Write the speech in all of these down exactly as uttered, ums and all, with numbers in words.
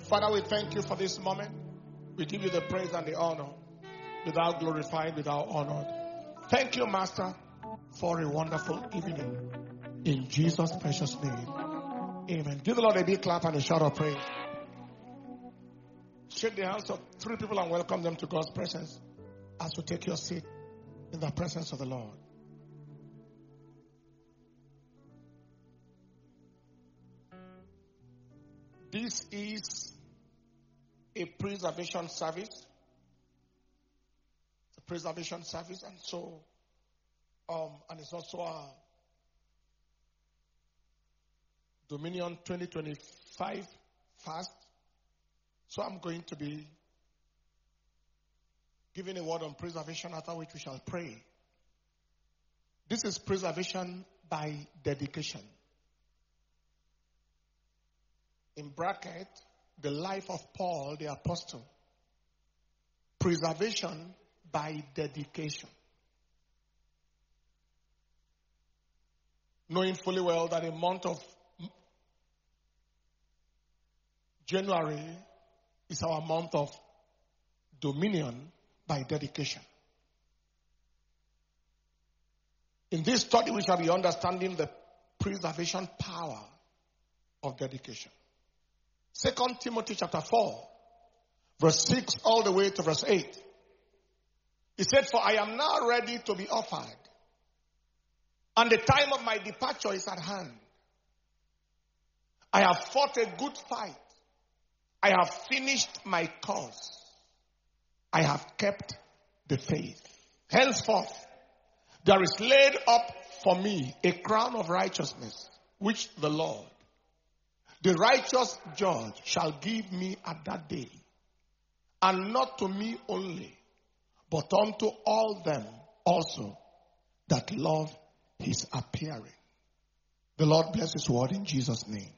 Father, we thank you for this moment. We give you the praise and the honor. Without glorified, without honored. Thank you, Master, for a wonderful evening. In Jesus' precious name. Amen. Give the Lord a big clap and a shout of praise. Shake the hands of three people and welcome them to God's presence as you take your seat in the presence of the Lord. This is a preservation service. It's a preservation service, and so, um, and it's also a Dominion twenty twenty-five fast. So I'm going to be giving a word on preservation, after which we shall pray. This is preservation by dedication. In bracket, the life of Paul the apostle. Preservation by dedication. Knowing fully well that a month of January is our month of dominion by dedication. In this study, we shall be understanding the preservation power of dedication. Second Timothy chapter four, verse six all the way to verse eight. He said, "For I am now ready to be offered, and the time of my departure is at hand. I have fought a good fight. I have finished my course. I have kept the faith. Henceforth, there is laid up for me a crown of righteousness, which the Lord, the righteous judge, shall give me at that day. And not to me only, but unto all them also that love his appearing." The Lord bless his word in Jesus' name.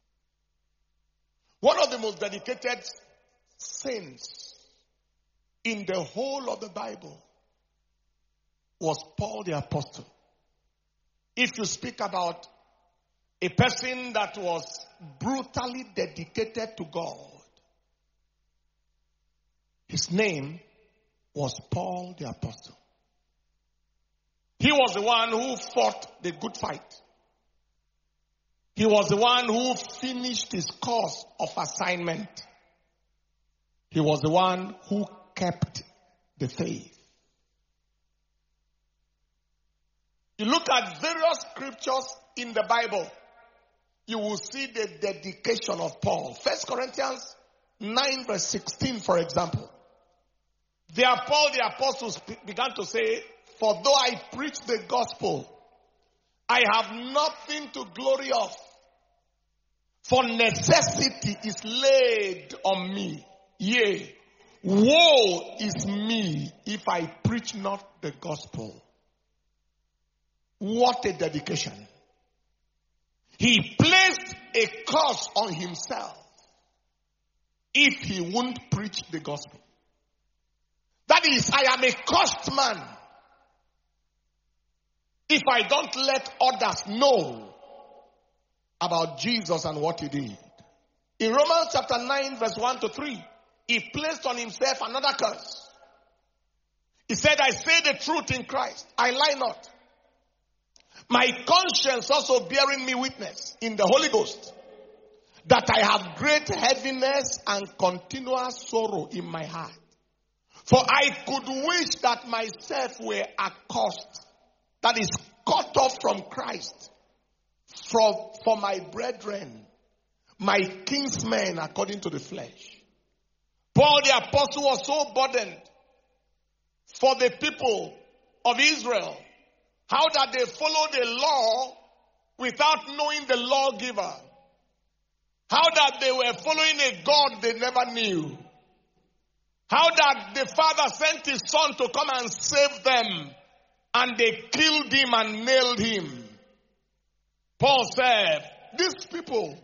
One of the most dedicated saints in the whole of the Bible was Paul the apostle. If you speak about a person that was brutally dedicated to God, his name was Paul the apostle. He was the one who fought the good fight. He was the one who finished his course of assignment. He was the one who kept the faith. You look at various scriptures in the Bible, you will see the dedication of Paul. First Corinthians nine verse sixteen, for example. There Paul the apostle began to say, "For though I preach the gospel, I have nothing to glory of. For necessity is laid on me. Yea, woe is me if I preach not the gospel." What a dedication. He placed a curse on himself if he won't preach the gospel. That is, I am a cursed man if I don't let others know about Jesus and what he did. In Romans chapter nine verse one to three, he placed on himself another curse. He said, "I say the truth in Christ, I lie not. My conscience also bearing me witness in the Holy Ghost, that I have great heaviness and continual sorrow in my heart. For I could wish that myself were accursed," that is, cut off from Christ, for, for my brethren, my kinsmen according to the flesh. Paul the apostle was so burdened for the people of Israel, how that they followed the law without knowing the lawgiver. How that they were following a God they never knew. How that the Father sent his Son to come and save them, and they killed him and nailed him. Paul said, these people,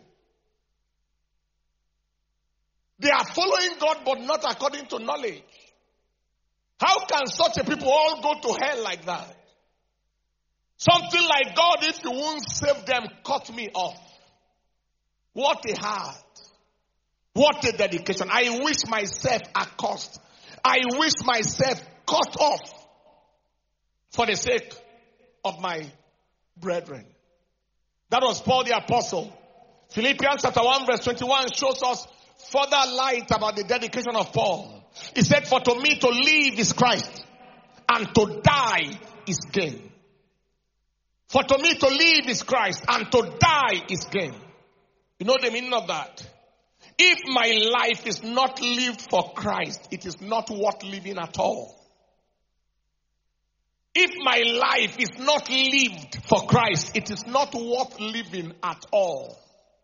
they are following God but not according to knowledge. How can such a people all go to hell like that? Something like, "God, if you won't save them, cut me off." What a heart. What a dedication. I wish myself accursed. I wish myself cut off for the sake of my brethren. That was Paul the Apostle. Philippians chapter one verse twenty-one shows us further light about the dedication of Paul. He said, for to me to live is Christ, and to die is gain. For to me to live is Christ, and to die is gain. You know the meaning of that? If my life is not lived for Christ, it is not worth living at all. If my life is not lived for Christ, it is not worth living at all.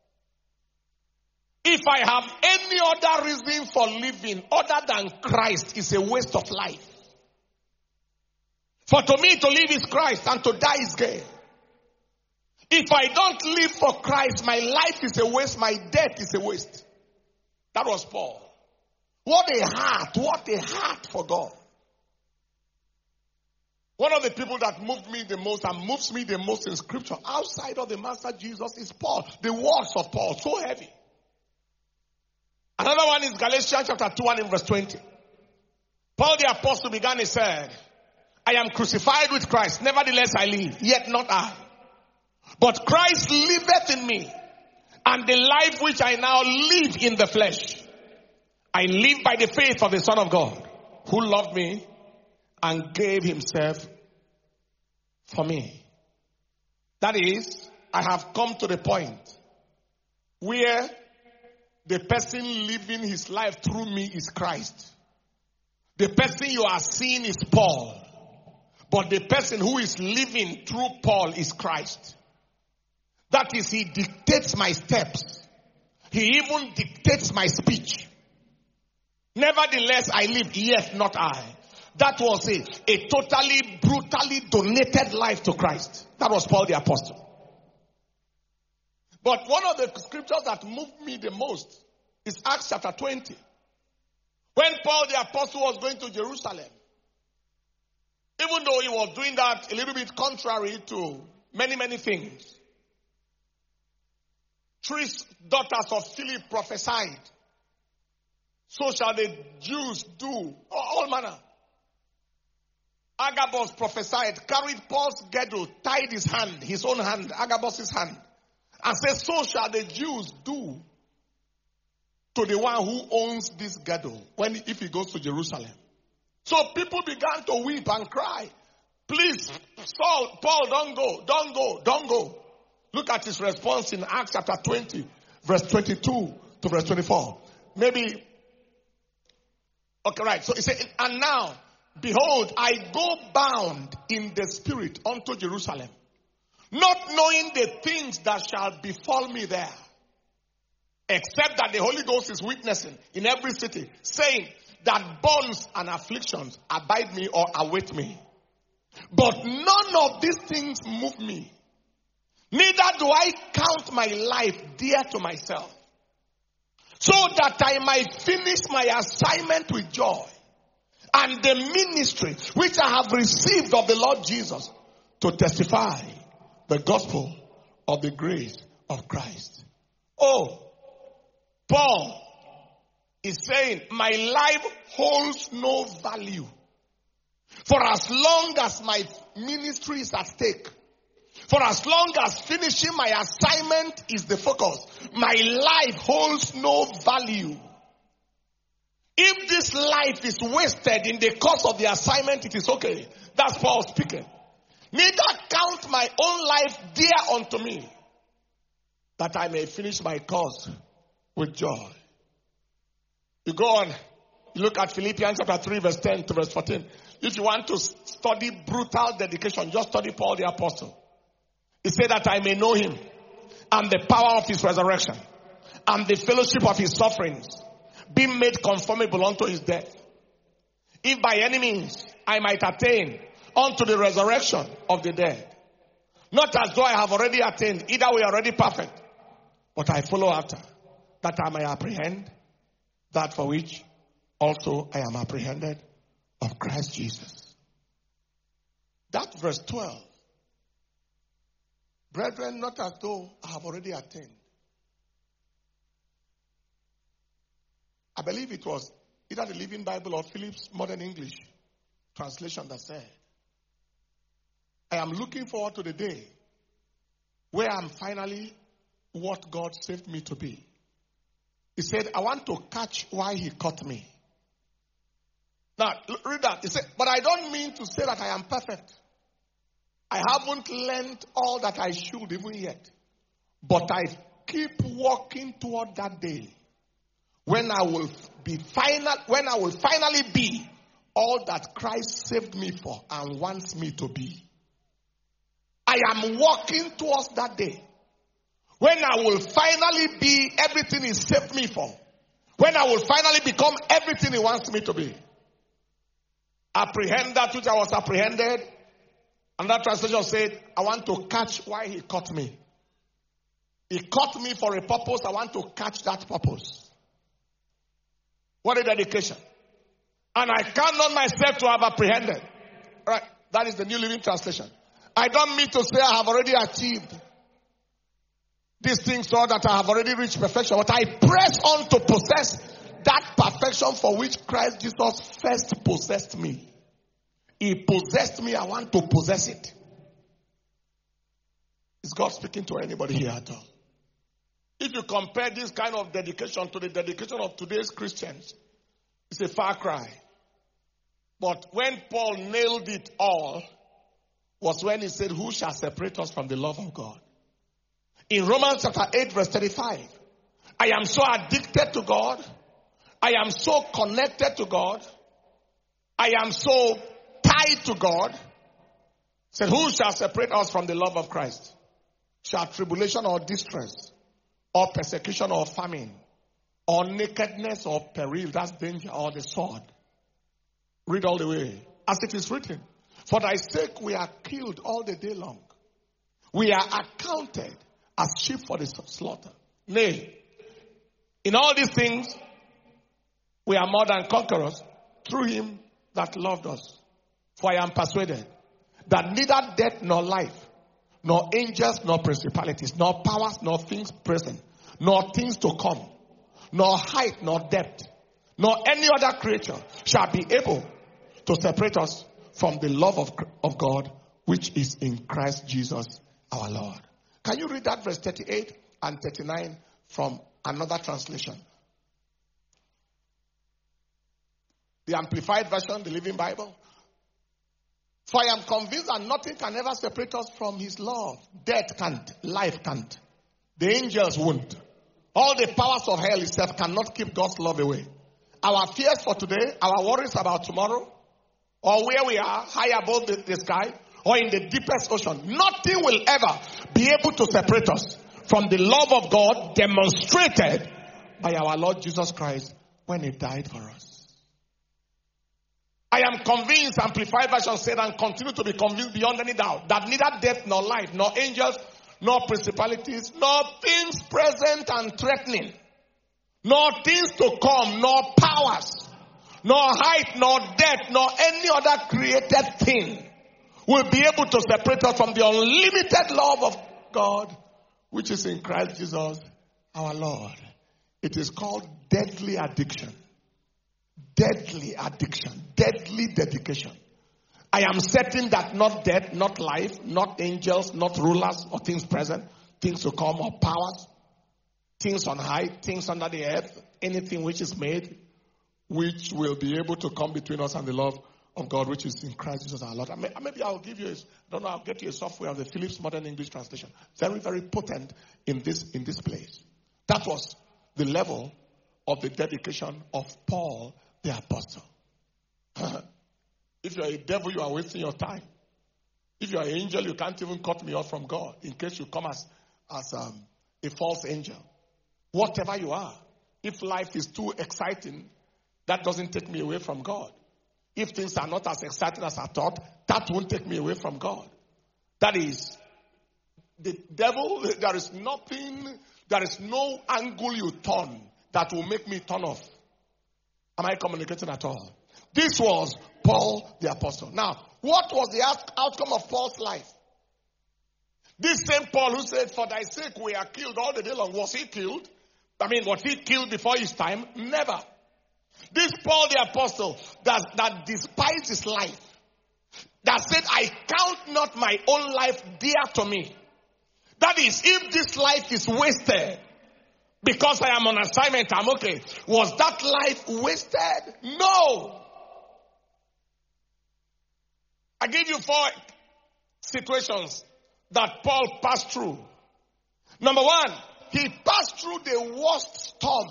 If I have any other reason for living other than Christ, it's a waste of life. For to me to live is Christ, and to die is gain. If I don't live for Christ, my life is a waste, my death is a waste. That was Paul. What a heart, what a heart for God. One of the people that moved me the most and moves me the most in scripture outside of the Master Jesus is Paul. The words of Paul, so heavy. Another one is Galatians chapter two and in verse twenty. Paul the Apostle began, he said, I am crucified with Christ, nevertheless I live, yet not I. But Christ liveth in me, and the life which I now live in the flesh, I live by the faith of the Son of God, who loved me and gave himself for me. That is, I have come to the point where the person living his life through me is Christ. The person you are seeing is Paul. But the person who is living through Paul is Christ. That is, he dictates my steps. He even dictates my speech. Nevertheless, I live, yet not I. That was a, a totally, brutally donated life to Christ. That was Paul the Apostle. But one of the scriptures that moved me the most is Acts chapter twenty. When Paul the Apostle was going to Jerusalem, even though he was doing that a little bit contrary to many, many things, three daughters of Philip prophesied. So shall the Jews do. All manner. Agabus prophesied, carried Paul's girdle, tied his hand, his own hand, Agabus' hand, and said, so shall the Jews do to the one who owns this girdle when if he goes to Jerusalem. So people began to weep and cry, please, Saul, Paul, don't go, don't go, don't go. Look at his response in Acts chapter twenty, verse twenty-two to verse twenty-four. Maybe, okay, right. So he said, and now, behold, I go bound in the spirit unto Jerusalem, not knowing the things that shall befall me there, except that the Holy Ghost is witnessing in every city, saying that bonds and afflictions abide me or await me. But none of these things move me. Neither do I count my life dear to myself, so that I might finish my assignment with joy, and the ministry which I have received of the Lord Jesus, to testify the gospel of the grace of Christ. Oh, Paul is saying, my life holds no value. For as long as my ministry is at stake, for as long as finishing my assignment is the focus, my life holds no value. If this life is wasted in the course of the assignment, it is okay. That's Paul speaking. Neither count my own life dear unto me, that I may finish my course with joy. You go on, you look at Philippians chapter three, verse ten to verse fourteen. If you want to study brutal dedication, just study Paul the Apostle. He said that I may know him and the power of his resurrection and the fellowship of his sufferings, being made conformable unto his death. If by any means I might attain unto the resurrection of the dead. Not as though I have already attained, either we are already perfect, but I follow after, that I may apprehend that for which also I am apprehended of Christ Jesus. That verse twelve. Brethren, not as though I have already attained. I believe it was either the Living Bible or Phillips Modern English translation that said, I am looking forward to the day where I'm finally what God saved me to be. He said, I want to catch why he caught me. Now, read that. He said, but I don't mean to say that I am perfect. I haven't learned all that I should even yet. But I keep walking toward that day when I will be final, when I will finally be all that Christ saved me for and wants me to be. I am walking towards that day when I will finally be everything he saved me for. When I will finally become everything he wants me to be. Apprehend that which I was apprehended. And that translation said, I want to catch why he caught me. He caught me for a purpose. I want to catch that purpose. What a dedication. And I count on myself to have apprehended. Right. That is the New Living Translation. I don't mean to say I have already achieved these things or that I have already reached perfection. But I press on to possess that perfection for which Christ Jesus first possessed me. He possessed me. I want to possess it. Is God speaking to anybody here at all? If you compare this kind of dedication to the dedication of today's Christians, it's a far cry. But when Paul nailed it all, was when he said, who shall separate us from the love of God? In Romans chapter eight verse thirty-five, I am so addicted to God. I am so connected to God. I am so tied to God. Said, who shall separate us from the love of Christ? Shall tribulation or distress, or persecution or famine, or nakedness or peril, that's danger, or the sword? Read all the way. As it is written, for thy sake we are killed all the day long. We are accounted as sheep for the slaughter. Nay, in all these things, we are more than conquerors through him that loved us. For I am persuaded that neither death nor life, nor angels nor principalities, nor powers nor things present, nor things to come, nor height nor depth, nor any other creature shall be able to separate us from the love of, of God which is in Christ Jesus our Lord. Can you read that verse thirty-eight and thirty-nine from another translation? The Amplified Version, the Living Bible. For I am convinced that nothing can ever separate us from his love. Death can't. Life can't. The angels won't. All the powers of hell itself cannot keep God's love away. Our fears for today, our worries about tomorrow, or where we are, high above the, the sky, or in the deepest ocean, nothing will ever be able to separate us from the love of God demonstrated by our Lord Jesus Christ when he died for us. I am convinced, Amplified Version said, and continue to be convinced beyond any doubt, that neither death nor life, nor angels, nor principalities, nor things present and threatening, nor things to come, nor powers, nor height, nor depth, nor any other created thing will be able to separate us from the unlimited love of God, which is in Christ Jesus our Lord. It is called deadly addiction. Deadly addiction. Deadly dedication. I am certain that not death, not life, not angels, not rulers or things present, things to come or powers, things on high, things under the earth, anything which is made, which will be able to come between us and the love of God, which is in Christ Jesus our Lord. Maybe I'll give you, a, I don't know, I'll get you a software of the Phillips Modern English Translation. Very, very potent in this, in this place. That was the level of the dedication of Paul the apostle. If you're a devil, you are wasting your time. If you're an angel, you can't even cut me off from God in case you come as, as um, a false angel. Whatever you are, if life is too exciting, that doesn't take me away from God. If things are not as exciting as I thought, that won't take me away from God. That is, the devil, there is nothing, there is no angle you turn that will make me turn off. Am I communicating at all? This was Paul the apostle. Now, what was the out- outcome of Paul's life? This same Paul who said, for thy sake we are killed all the day long. Was he killed? I mean, was he killed before his time? Never. This Paul the apostle that, that despised his life, that said, I count not my own life dear to me. That is, if this life is wasted, because I am on assignment, I'm okay. Was that life wasted? No. I give you four situations that Paul passed through. Number one, he passed through the worst storm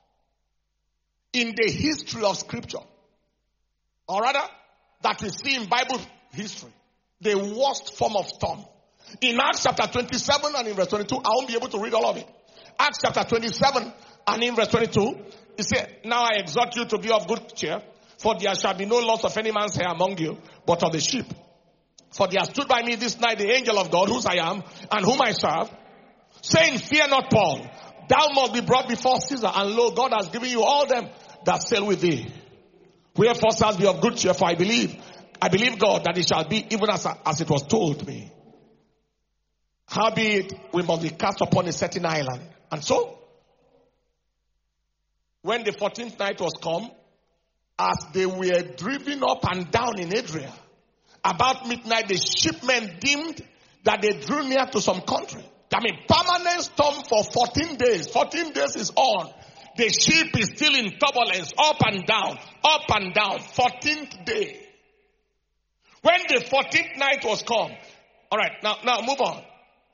in the history of Scripture. Or rather, that we see in Bible history. The worst form of storm. In Acts chapter twenty-seven and in verse twenty-two, I won't be able to read all of it. Acts chapter twenty-seven and in verse twenty-two, he said, now I exhort you to be of good cheer, for there shall be no loss of any man's hair among you, but of the sheep. For there stood by me this night the angel of God, whose I am, and whom I serve, saying, fear not, Paul, thou must be brought before Caesar, and lo, God has given you all them that sail with thee. Wherefore, sirs, be of good cheer, for I believe, I believe God that it shall be even as, as it was told me. Howbeit, we must be cast upon a certain island. And so, when the fourteenth night was come, as they were driven up and down in Adria, about midnight the shipmen deemed that they drew near to some country. I mean, permanent storm for fourteen days. fourteen days is on. The ship is still in turbulence, up and down, up and down. fourteenth day. When the fourteenth night was come. All right, now, now move on.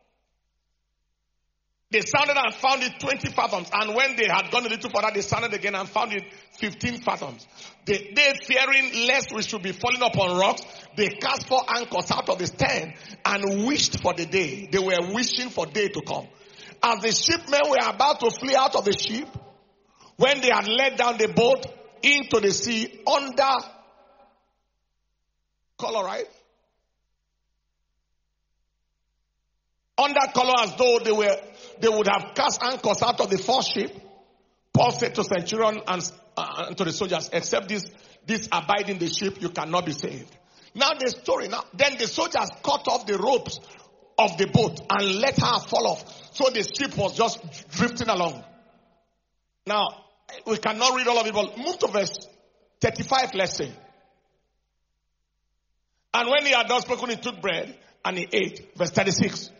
They sounded and found it twenty fathoms. And when they had gone a little further, they sounded again and found it fifteen fathoms. They, they fearing lest we should be falling upon rocks, they cast four anchors out of the stern and wished for the day. They were wishing for day to come. As the shipmen were about to flee out of the ship, when they had let down the boat into the sea under color, right? Under color, as though they were, they would have cast anchors out of the first ship. Paul said to centurion and, uh, and to the soldiers, except this, this abide in the ship, you cannot be saved. Now the story, now, then the soldiers cut off the ropes of the boat and let her fall off. So the ship was just drifting along. Now, we cannot read all of it, but move to verse thirty-five, let's say. And when he had not spoken, he took bread and he ate. Verse thirty-six.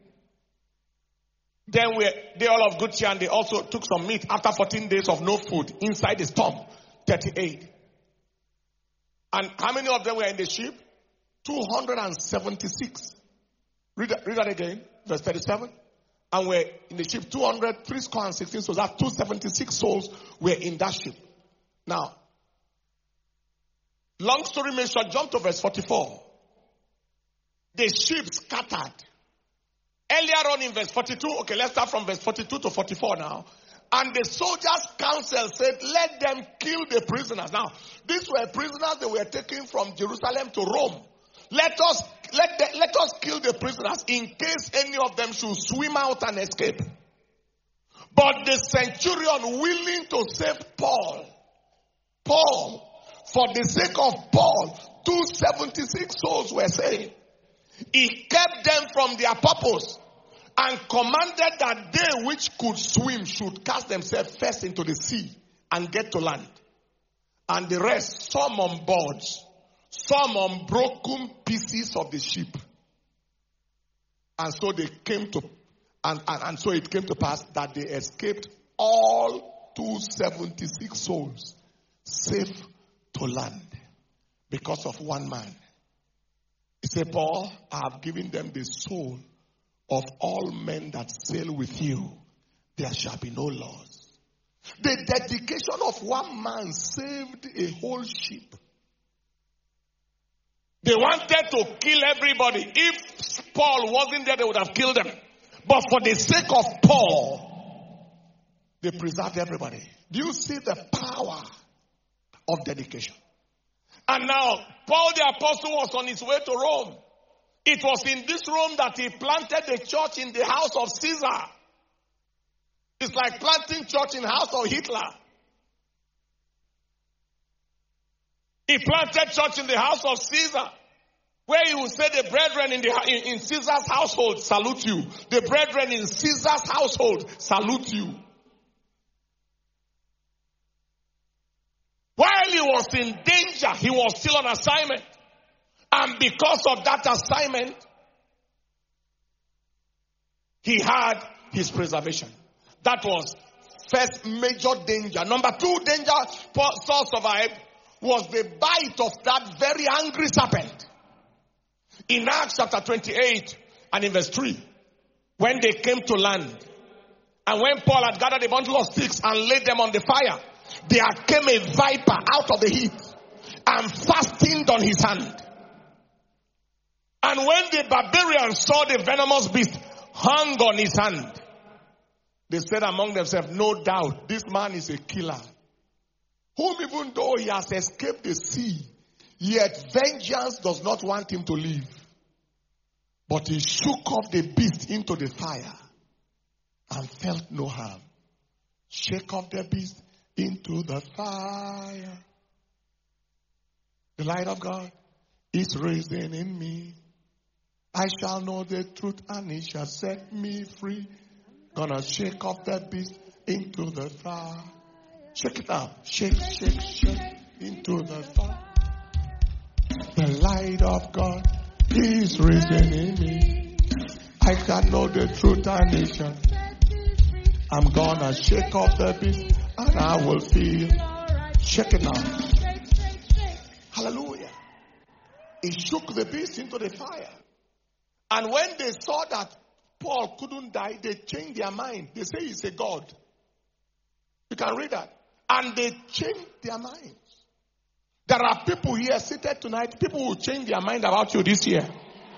Then we, they all of good cheer, and they also took some meat after fourteen days of no food inside the storm. thirty-eight. And how many of them were in the ship? two hundred seventy-six. Read that, read that again. Verse thirty-seven. And we're in the ship two hundred, three score and sixteen. So that two hundred seventy-six souls were in that ship. Now, long story made short, jump to verse forty-four. The ship scattered. Earlier on in verse forty-two, okay, let's start from verse forty-two to forty-four now. And the soldiers' council said, let them kill the prisoners. Now, these were prisoners they were taken from Jerusalem to Rome. Let us, let, the, let us kill the prisoners in case any of them should swim out and escape. But the centurion, willing to save Paul, Paul, for the sake of Paul, two hundred seventy-six souls were saved. He kept them from their purpose and commanded that they which could swim should cast themselves first into the sea and get to land. And the rest, some on boards, some on broken pieces of the ship. And so they came to, and, and, and so it came to pass that they escaped all two hundred seventy-six souls safe to land because of one man. He said, Paul, I have given them the soul of all men that sail with you. There shall be no loss. The dedication of one man saved a whole ship. They wanted to kill everybody. If Paul wasn't there, they would have killed them. But for the sake of Paul, they preserved everybody. Do you see the power of dedication? And now, Paul the apostle was on his way to Rome. It was in this Rome that he planted the church in the house of Caesar. It's like planting church in the house of Hitler. He planted church in the house of Caesar, where he would say the brethren in, the, in, in Caesar's household salute you. The brethren in Caesar's household salute you. he was in danger, he was still on assignment. And because of that assignment, he had his preservation. That was first major danger. Number two danger Saul survived was the bite of that very angry serpent. In Acts chapter twenty-eight and in verse three, when they came to land, and when Paul had gathered a bundle of sticks and laid them on the fire, there came a viper out of the heat and fastened on his hand. And when the barbarians saw the venomous beast hung on his hand, they said among themselves, no doubt, this man is a killer, whom even though he has escaped the sea, yet vengeance does not want him to live. But he shook off the beast into the fire and felt no harm. Shake off the beast into the fire. The light of God is risen in me. I shall know the truth and it shall set me free. Gonna shake off the beast into the fire. Shake it out. Shake, shake, shake into the fire. The light of God is risen in me. I can know the truth and it shall. I'm gonna shake off the beast and I will feel. Shake it out. Hallelujah. He shook the beast into the fire. And when they saw that Paul couldn't die, they changed their mind. They say he's a god. You can read that. And they changed their minds. There are people here seated tonight, people will change their mind about you this year.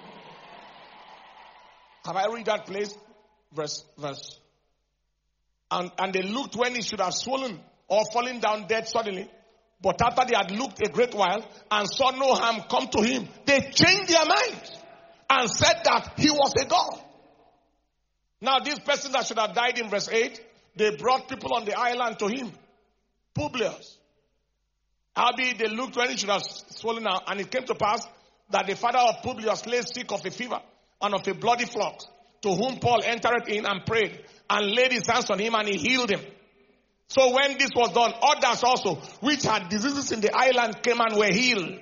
Have I read that place? Verse, verse. And, and they looked when he should have swollen or fallen down dead suddenly. But after they had looked a great while and saw no harm come to him, they changed their minds and said that he was a god. Now this person that should have died in verse eight, they brought people on the island to him. Publius. Albeit they looked when he should have swollen out, and it came to pass that the father of Publius lay sick of a fever and of a bloody flux, to whom Paul entered in and prayed and laid his hands on him and he healed him. So when this was done, others also, which had diseases in the island, came and were healed.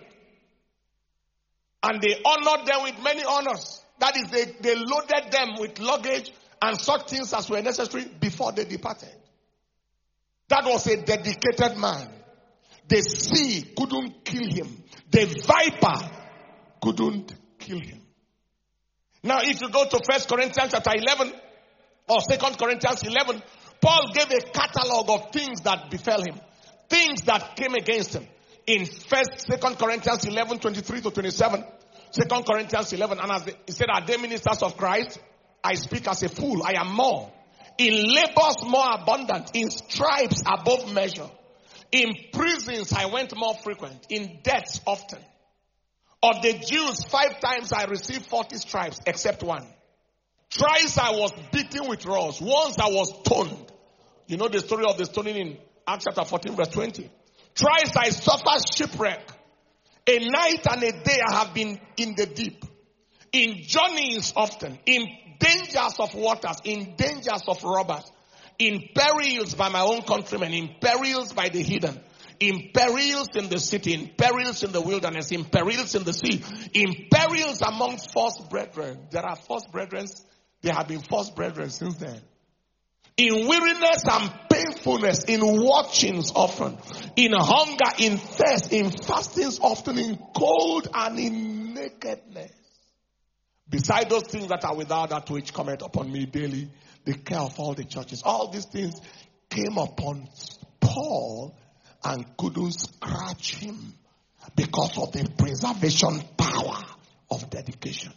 And they honored them with many honors. That is, they, they loaded them with luggage and such things as were necessary before they departed. That was a dedicated man. The sea couldn't kill him. The viper couldn't kill him. Now if you go to First Corinthians chapter eleven or Second Corinthians eleven, Paul gave a catalog of things that befell him. Things that came against him. In First, Second Corinthians eleven, twenty-three to twenty-seven. Second Corinthians eleven, and as the, he said, are they ministers of Christ? I speak as a fool. I am more. In labors more abundant. In stripes above measure. In prisons I went more frequent. In deaths often. Of the Jews, five times I received forty stripes, except one. Thrice I was beaten with rods. Once I was stoned. You know the story of the stoning in Acts chapter fourteen verse twenty. Thrice I suffered shipwreck. A night and a day I have been in the deep. In journeys often. In dangers of waters. In dangers of robbers. In perils by my own countrymen. In perils by the heathen. In perils in the city. In perils in the wilderness. In perils in the sea. In perils among false brethren. There are false brethren. There have been false brethren since then. In weariness and painfulness, in watchings often, in hunger, in thirst, in fastings often, in cold and in nakedness. Beside those things that are without, that which cometh upon me daily, the care of all the churches. All these things came upon Paul and couldn't scratch him because of the preservation power of dedication.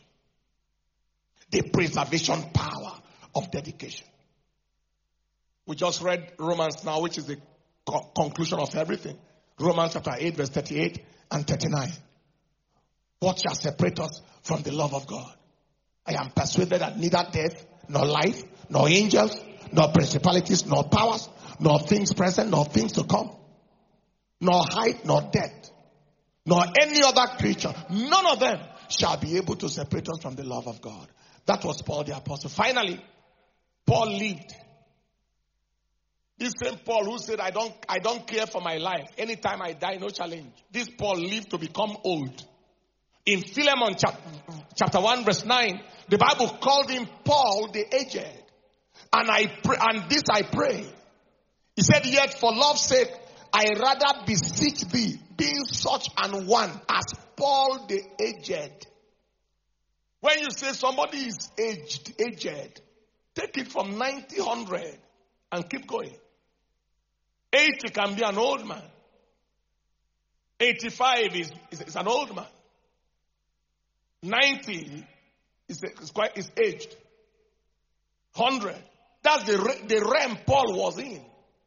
The preservation power of dedication. We just read Romans now, which is the co- conclusion of everything. Romans chapter eight, verse thirty-eight and thirty-nine. What shall separate us from the love of God? I am persuaded that neither death, nor life, nor angels, nor principalities, nor powers, nor things present, nor things to come, nor height, nor depth, nor any other creature, none of them shall be able to separate us from the love of God. That was Paul the apostle. Finally, Paul lived This same Paul who said, I don't, I don't care for my life. Anytime I die, no challenge. This Paul lived to become old. In Philemon chapter, chapter one verse nine, the Bible called him Paul the aged. And I pray, and this I pray. He said, yet for love's sake, I rather beseech thee, being such an one as Paul the aged. When you say somebody is aged, aged, take it from ninety, one hundred and keep going. eighty can be an old man. eighty-five is, is, is an old man. ninety is, is quite is aged. one hundred. That's the, the realm Paul was in.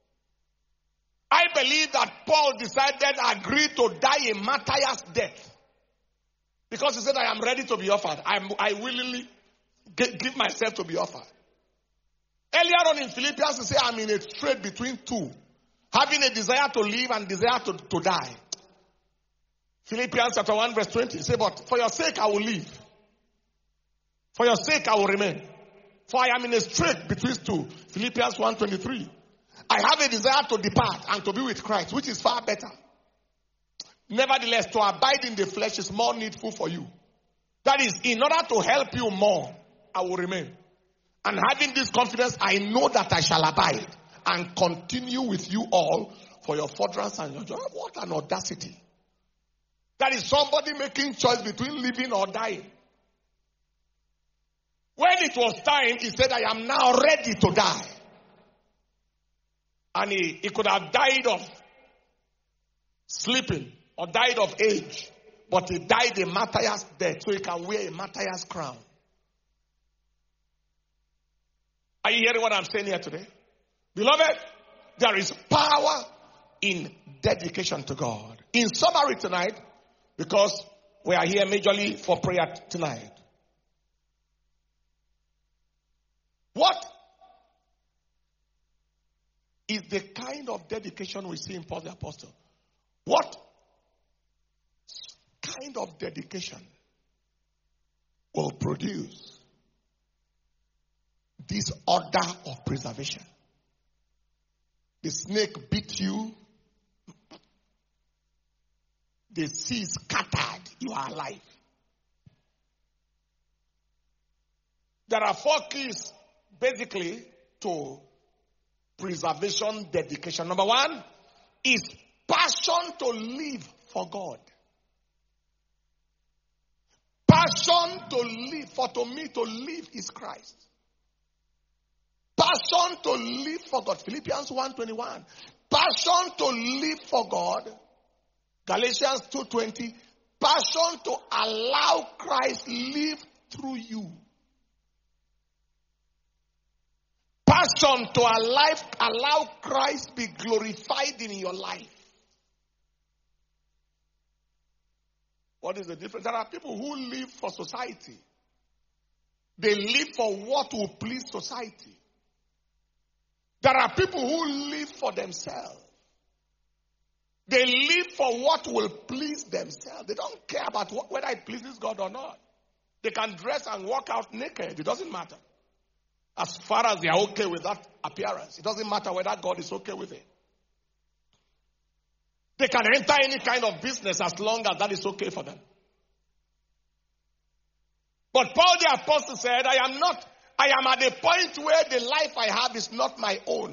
I believe that Paul decided, agreed to die a martyr's death. Because he said, I am ready to be offered. I'm, I willingly give myself to be offered. Earlier on in Philippians, he said, I'm in a strait between two. Having a desire to live and desire to, to die. Philippians chapter one verse twenty. He said, but for your sake I will live. For your sake I will remain. For I am in a strait between two. Philippians one twenty-three. I have a desire to depart and to be with Christ, which is far better. Nevertheless, to abide in the flesh is more needful for you. That is, in order to help you more, I will remain. And having this confidence, I know that I shall abide and continue with you all for your furtherance and your joy. What an audacity. That is somebody making choice between living or dying. When it was time, he said, I am now ready to die. And he, he could have died of sleeping or died of age. But he died a martyr's death so he can wear a martyr's crown. Are you hearing what I'm saying here today? Beloved, there is power in dedication to God. In summary tonight, because we are here majorly for prayer tonight. What is the kind of dedication we see in Paul the Apostle? What kind of dedication will produce this order of preservation? The snake bit you. The sea scattered. You are alive. There are four keys basically to preservation dedication. Number one is passion to live for God. Passion to live. For to me to live is Christ. Passion to live for God. Philippians one twenty-one. Passion to live for God. Galatians two twenty. Passion to allow Christ live through you. Passion to allow, allow Christ be glorified in your life. What is the difference? There are people who live for society. They live for what will please society. There are people who live for themselves. They live for what will please themselves. They don't care about what, whether it pleases God or not. They can dress and walk out naked. It doesn't matter. As far as they are okay with that appearance. It doesn't matter whether God is okay with it. They can enter any kind of business as long as that is okay for them. But Paul the Apostle said, I am not, I am at a point where the life I have is not my own.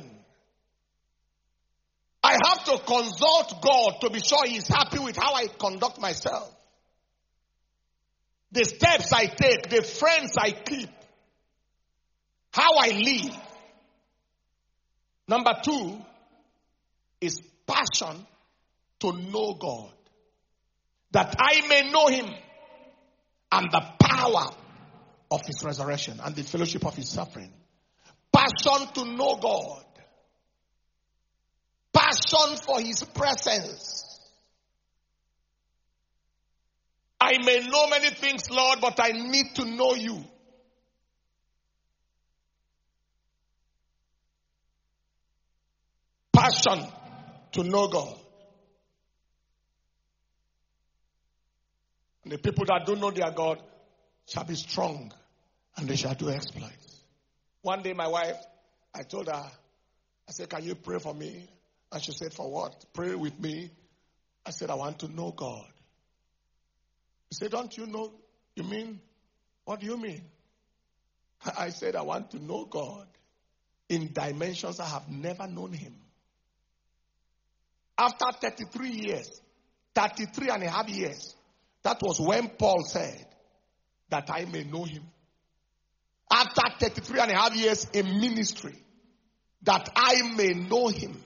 I have to consult God to be sure He is happy with how I conduct myself. The steps I take, the friends I keep, how I live. Number two is passion to know God. That I may know Him and the power of His resurrection and the fellowship of His suffering. Passion to know God. Passion for His presence. I may know many things, Lord, but I need to know You. Passion to know God. And the people that don't know their God shall be strong and they shall do exploits. One day my wife, I told her, I said, can you pray for me? And she said, for what? Pray with me. I said, I want to know God. He said, don't you know? You mean? What do you mean? I said, I want to know God in dimensions I have never known him. After thirty-three years, thirty-three and a half years, that was when Paul said that I may know him. After thirty-three and a half years in ministry, that I may know him.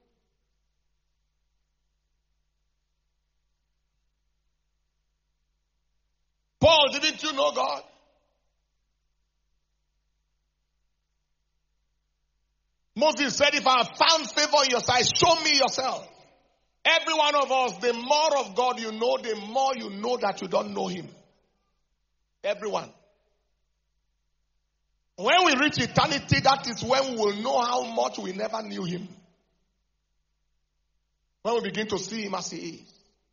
Paul, didn't you know God? Moses said, if I have found favor in your sight, show me yourself. Every one of us, the more of God you know, the more you know that you don't know him. Everyone. When we reach eternity, that is when we will know how much we never knew him. When we begin to see him as he is.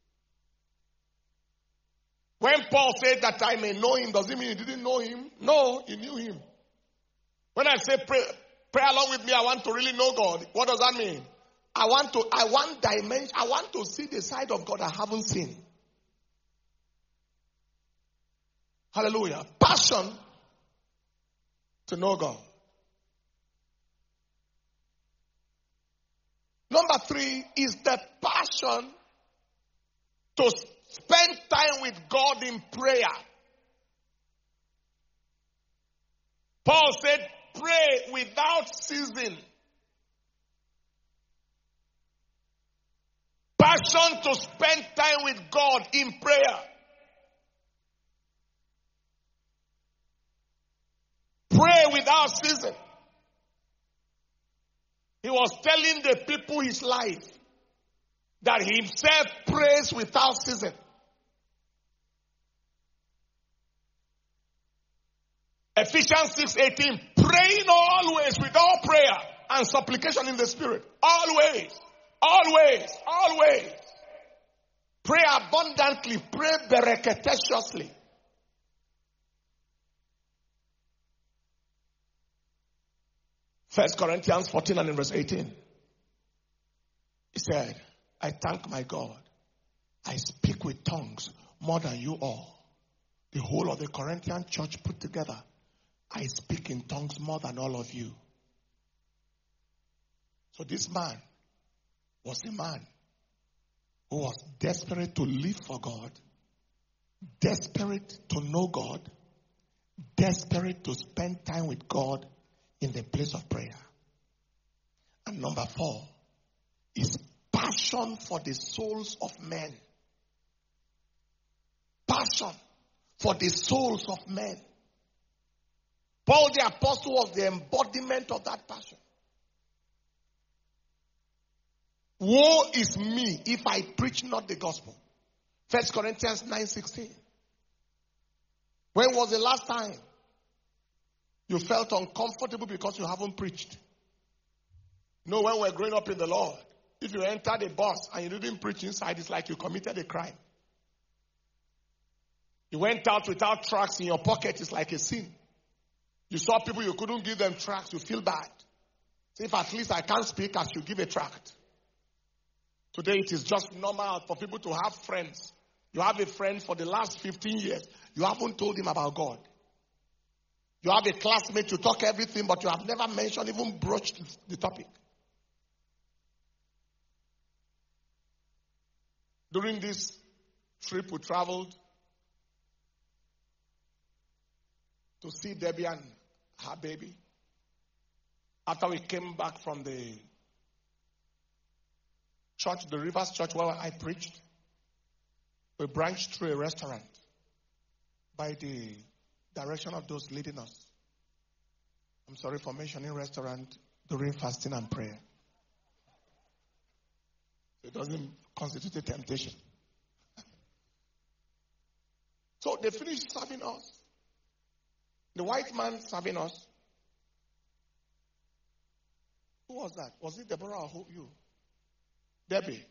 When Paul said that I may know him, does it mean he didn't know him? No, he knew him. When I say pray, pray along with me, I want to really know God. What does that mean? I want to, I want dimension, I want to see the side of God I haven't seen. Hallelujah. Passion to know God. Number three is the passion to spend time with God in prayer. Paul said, pray without ceasing. Passion to spend time with God in prayer. Pray without ceasing. He was telling the people his life that he himself prays without ceasing. Ephesians six eighteen, praying always with all prayer and supplication in the Spirit. Always, always, always. Pray abundantly, pray bereketiously. First Corinthians fourteen and in verse eighteen. He said, I thank my God. I speak with tongues more than you all. The whole of the Corinthian church put together. I speak in tongues more than all of you. So this man was a man who was desperate to live for God, desperate to know God, desperate to spend time with God in the place of prayer. And number four is passion for the souls of men. Passion for the souls of men. Paul the apostle was the embodiment of that passion. Woe is me if I preach not the gospel. First Corinthians nine sixteen. When was the last time you felt uncomfortable because you haven't preached? No, when we're growing up in the Lord, if you entered a bus and you didn't preach inside, it's like you committed a crime. You went out without tracts in your pocket, it's like a sin. You saw people, you couldn't give them tracts, you feel bad. So if at least I can't speak, I should give a tract. Today it is just normal for people to have friends. You have a friend for the last fifteen years. You haven't told him about God. You have a classmate, you talk everything, but you have never mentioned, even broached the topic. During this trip, we traveled to see Debbie and her baby. After we came back from the church, the Rivers Church where I preached, we branched through a restaurant by the direction of those leading us. I'm sorry for mentioning restaurant during fasting and prayer. It doesn't constitute a temptation. So they finished serving us. The white man serving us. Who was that? Was it Deborah or who, you? Debbie.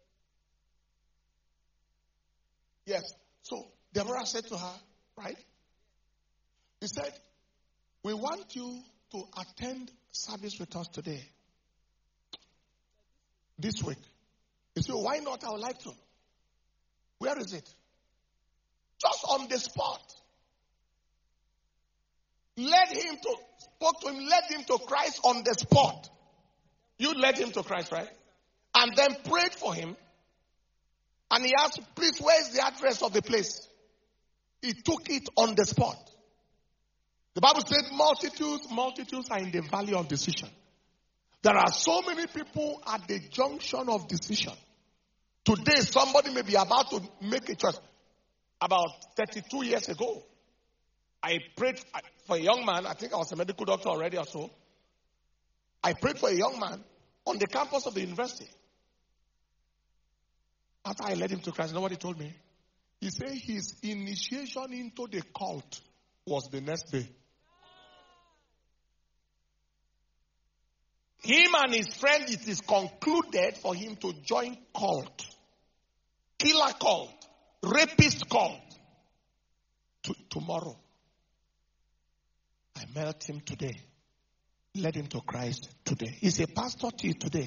Yes. So Deborah said to her, right? He said, we want you to attend service with us today. this week. You say, why not? I would like to. Where is it? Just on the spot. Led him to, spoke to him, led him to Christ on the spot. You led him to Christ, right? And then prayed for him. And he asked, please, where is the address of the place? He took it on the spot. The Bible said multitudes, multitudes are in the valley of decision. There are so many people at the junction of decision. Today, somebody may be about to make a choice. About thirty-two years ago, I prayed for a young man. I think I was a medical doctor already or so. I prayed for a young man on the campus of the university. After I led him to Christ, you know what he told me? He said his initiation into the cult was the next day. Him and his friend, it is concluded for him to join cult. Killer cult. Rapist cult. To, tomorrow. I met him today. Led him to Christ today. He's a pastor till today.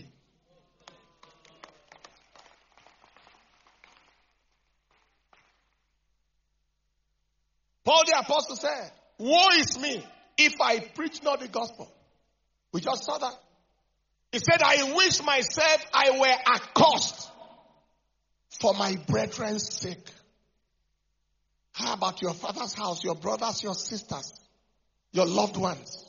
Paul the apostle said, woe is me if I preach not the gospel. We just saw that. He said, I wish myself I were accursed for my brethren's sake. How about your father's house, your brothers, your sisters, your loved ones?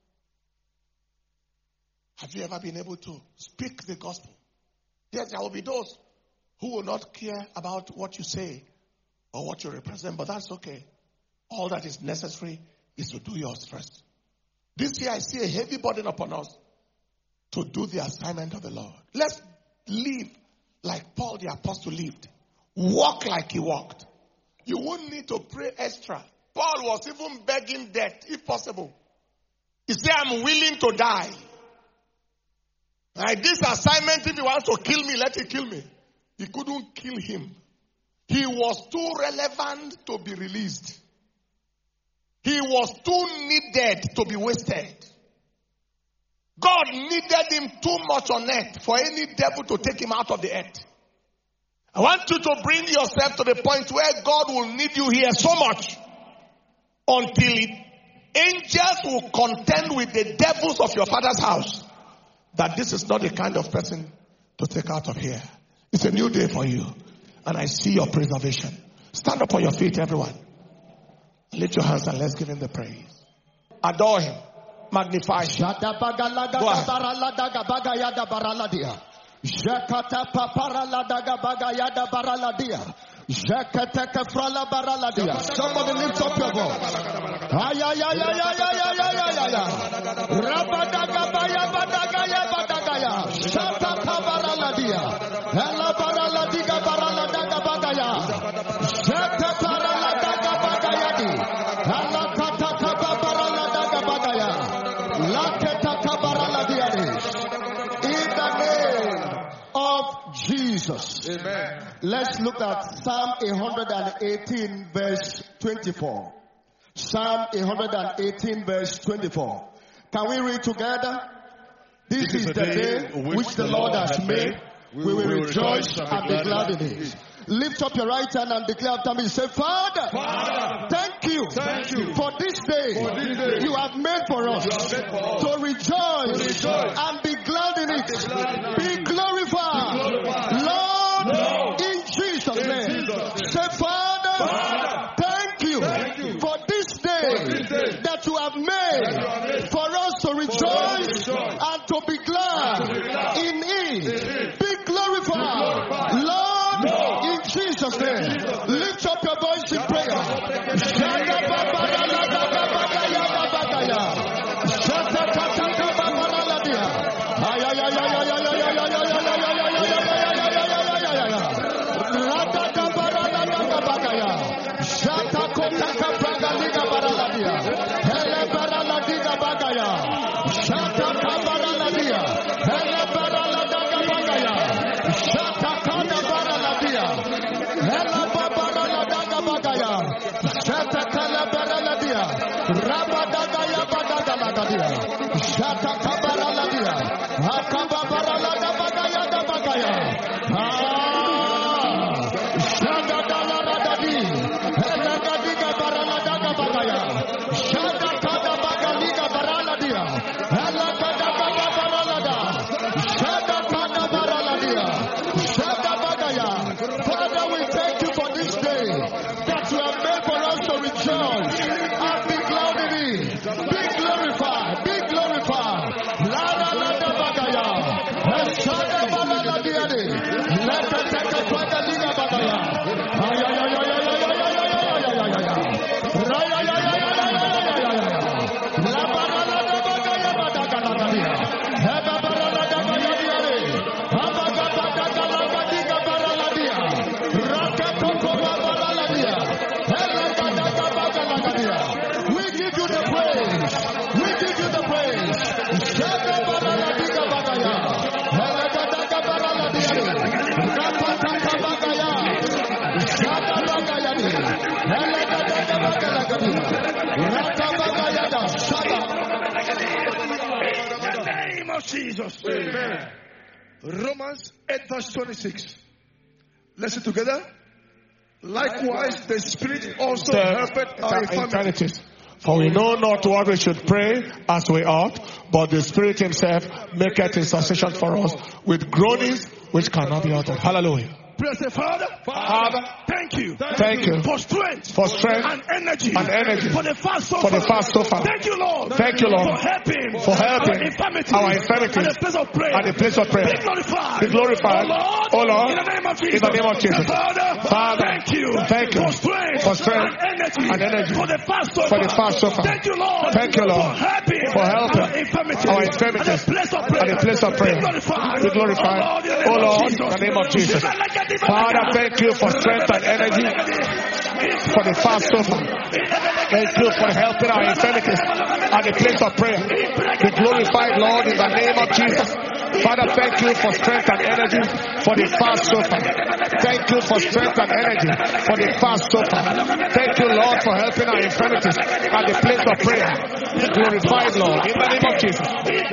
Have you ever been able to speak the gospel? Yes, there will be those who will not care about what you say or what you represent, but that's okay. All that is necessary is to do yours first. This year I see a heavy burden upon us to do the assignment of the Lord. Let's live like Paul the apostle lived. Walk like he walked. You won't need to pray extra. Paul was even begging death, if possible. He said, I'm willing to die. Like this assignment, if he wants to kill me, let him kill me. He couldn't kill him. He was too relevant to be released. He was too needed to be wasted. God needed him too much on earth for any devil to take him out of the earth. I want you to bring yourself to the point where God will need you here so much until it, angels will contend with the devils of your father's house that this is not the kind of person to take out of here. It's a new day for you. And I see your preservation. Stand up on your feet, everyone. Lift your hands and let's give him the praise. Adore him. Magnify him. Go ahead. Jakata papara daga bagayada baraladia. Jakata frala baraladia. Somebody lift up your voice. Ay ay ay ay ay ay ay ay ay ay. Rabadaga baya badaga ya badaga ya. Jakata baraladia. Ela baraladiga baraladaga bagaya. Jakata baraladaga bagayadi. Ela kata kaba baraladaga bagaya. Laketa kabaraladiadi. In the name of Jesus. Amen. Let's look at Psalm one eighteen verse twenty-four. Psalm one eighteen verse twenty-four. Can we read together? This, this is the day, day which the Lord has made. We will rejoice and be glad in it. Lift up your right hand and declare after me. Say, Father, Father thank, you thank you for this day, for this day you have made for us, made for us to, rejoice to rejoice and be glad in it. Glad be, glorified. be glorified. Lord, Lord in Jesus' in name. Jesus. Say, Father, Father thank, you thank you for this day, for this day that you have made, you have made for us to rejoice, us to rejoice and to be glad, to be glad in it. In it. Be glorified. Be glorified. Lord, Lord, in Jesus' name, lift up your voice in prayer. Rabadagaya badagaladia. Shata kabaraladia. Akababaralada bagaya da name of Jesus. Amen. Romans eight verse twenty-six. Listen together. Likewise, the Spirit also helpeth our infirmities. For we know not what we should pray as we ought, but the Spirit himself maketh intercession for us with groanings which cannot be uttered. Hallelujah. Bless the Father. Father, thank you. Thank you for strength, for strength and energy, and energy for the fast so for far. the fast so far. Thank you, Lord. Thank you, Lord, for helping, for helping our infirmities, our infirmities and the place of prayer. and the place of prayer. Be glorified. Be glorified. Oh Lord, oh Lord, in the name of Jesus. In the name of Jesus. Father, Father, thank you. Thank you for strength, for strength and energy, and energy for the fast so for far. the fast so far. Thank you, Lord. Thank you, Lord, for helping, for helping our infirmities, our infirmities and the place of prayer. and the place of prayer. Be glorified. Be glorified. Oh Lord, in the name of Jesus. Father, thank you for strength and energy for the fast so far. Thank you for helping our infirmities at the place of prayer. Be glorified, Lord, in the name of Jesus. Father, thank you for strength and energy for the fast so far. Thank you for strength and energy for the fast so far. Thank you, Lord, for helping our infirmities at the place of prayer. Be glorified, Lord, in the name of Jesus.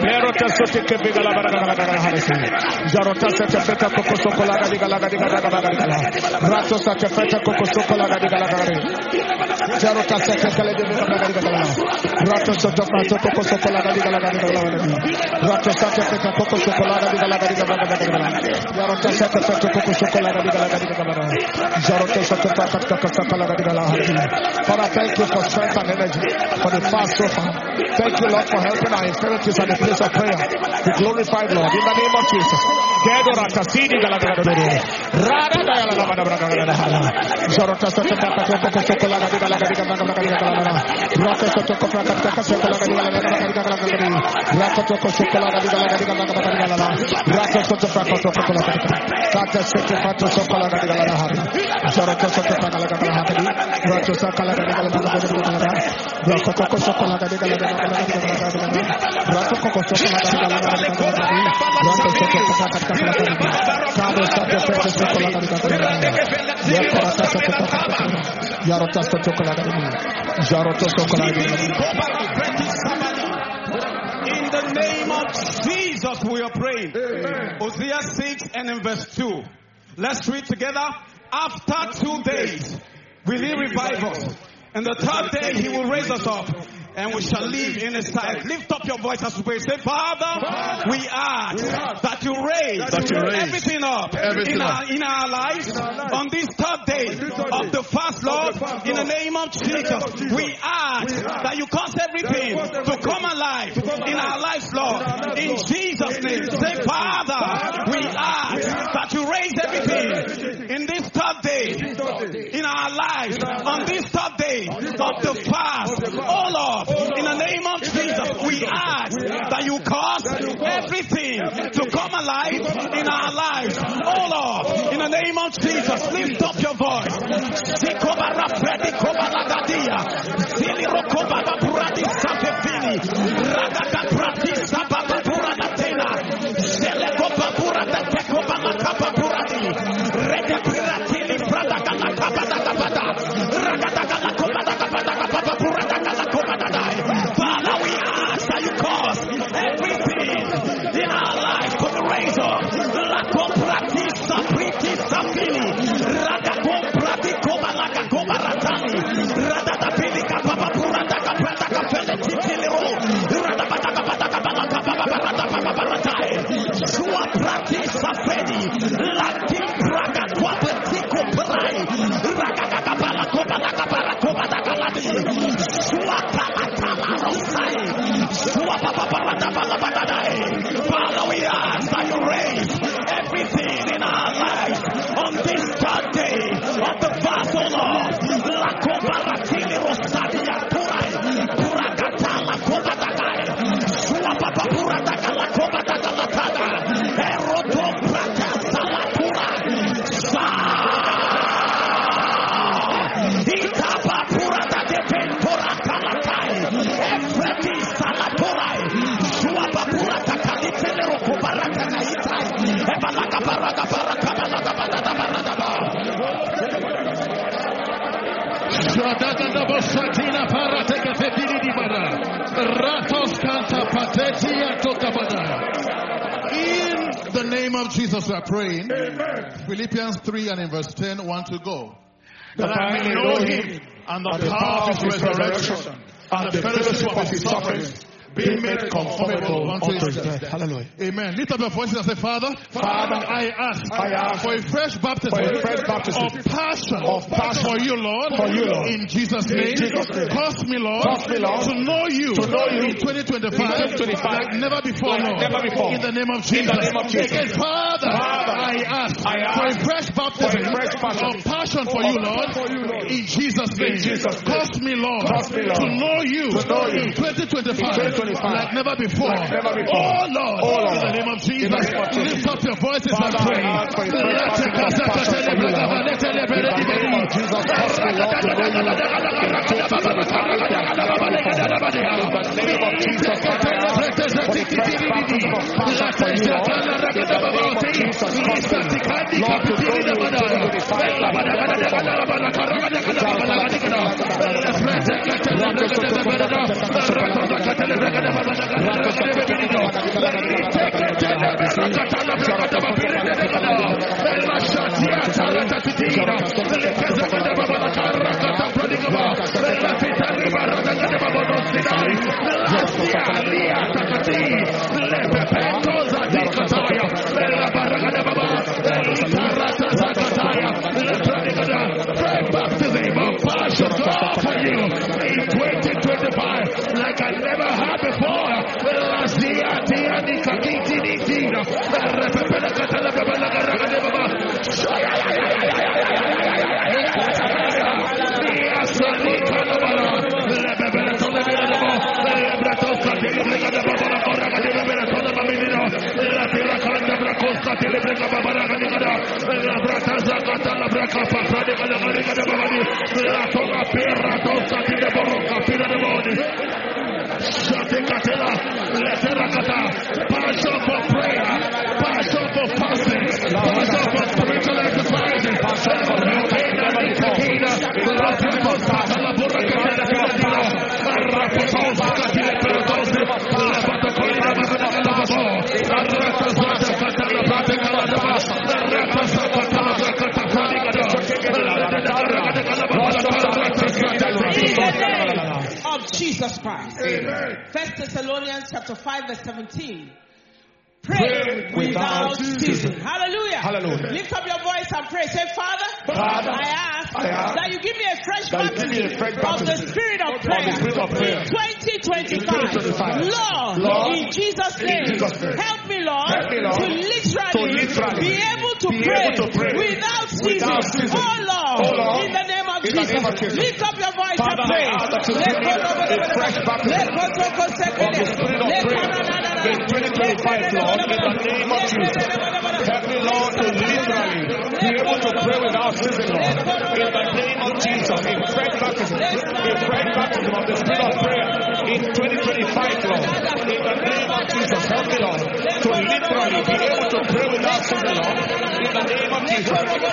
Father, thank you for strength and energy for the fast so far. Thank you, Lord, for helping our infirmities at the place of prayer. Be glorified, Lord, in the name of Jesus. In the name of Jesus we are praying. Hosea six and in verse two. Let's read together. After two days will he revive us, and the third day he will raise us up, and we shall live in his sight. Lift up your voice as we pray. Say, Father, Father we ask that you raise, that you raise everything up everything in, our, in our lives in our life. On this third day of the fast, Lord, in the name of Jesus, we ask that you cause everything to come alive in our lives, Lord. In Jesus' name, say, Father, we ask that you raise everything in this third day in our lives, on this third day of the fast. Oh Lord, in the name of Jesus, we ask that you cause everything to come alive in our lives. Oh Lord, in the name of Jesus, lift up your voice. Father, we ask that you raise everything in our lives on this In the name of Jesus we are praying. Amen. Philippians three and in verse ten, one to go. That I may know him and the power of his resurrection and the fellowship of his sufferings, being made conformable unto his death. Hallelujah. Amen. Lift up your voices and say, Father, Father, I ask, I ask for a fresh baptism, for a fresh baptism of passion, of passion for you, Lord, for you, Lord. In Jesus' name. Jesus name. Cause me, Lord, Cause me, Lord, to know you, to know you in twenty twenty-five, like never before, like Lord. Never before. In the name of Jesus. In the name of Jesus. Again, Father, Father, I ask, I ask for a fresh baptism, a fresh passion of passion for you, Lord, for you, Lord. In Jesus' name. In Jesus' name. Cause me, Lord, Cause me, Lord, to know you, to know you in twenty twenty-five. Like never before. Like never before. Oh Lord, oh Lord, in the name of Jesus, name of Jesus. Lift up your voices Father, and pray. Like I never had before. Passion for prayer, passion for fasting, passion for spiritual exercises, passion for of Jesus Christ. Amen. First Thessalonians chapter five verse seventeen. Pray, Pray without without ceasing. ceasing. Hallelujah. Hallelujah. Lift up your voice and pray. Say, Father, Father, I ask, I ask that you give me a fresh that you baptism, give me a fresh of the baptism spirit of of prayer, the spirit of prayer in twenty twenty-five. in twenty twenty-five. Lord, Lord, in Jesus' name, in Jesus' name. help me, Lord, Help me, Lord, to literally, to literally be able to, be pray, able to pray without ceasing. without ceasing. Oh, Lord, Oh, Lord, in the name of in the Jesus, name of Jesus. lift up your voice Father, and pray. I ask that you give me a fresh baptism of the spirit of prayer in twenty twenty-five, Lord, in the name of Jesus. Help me, Lord, to literally be able to pray without ceasing, Lord, in the name of Jesus. A fresh baptism, a fresh baptism of the spirit of prayer in twenty twenty-five, Lord, in the name of Jesus. Help me, Lord, to literally be able to pray without ceasing, Lord, in the name of Jesus.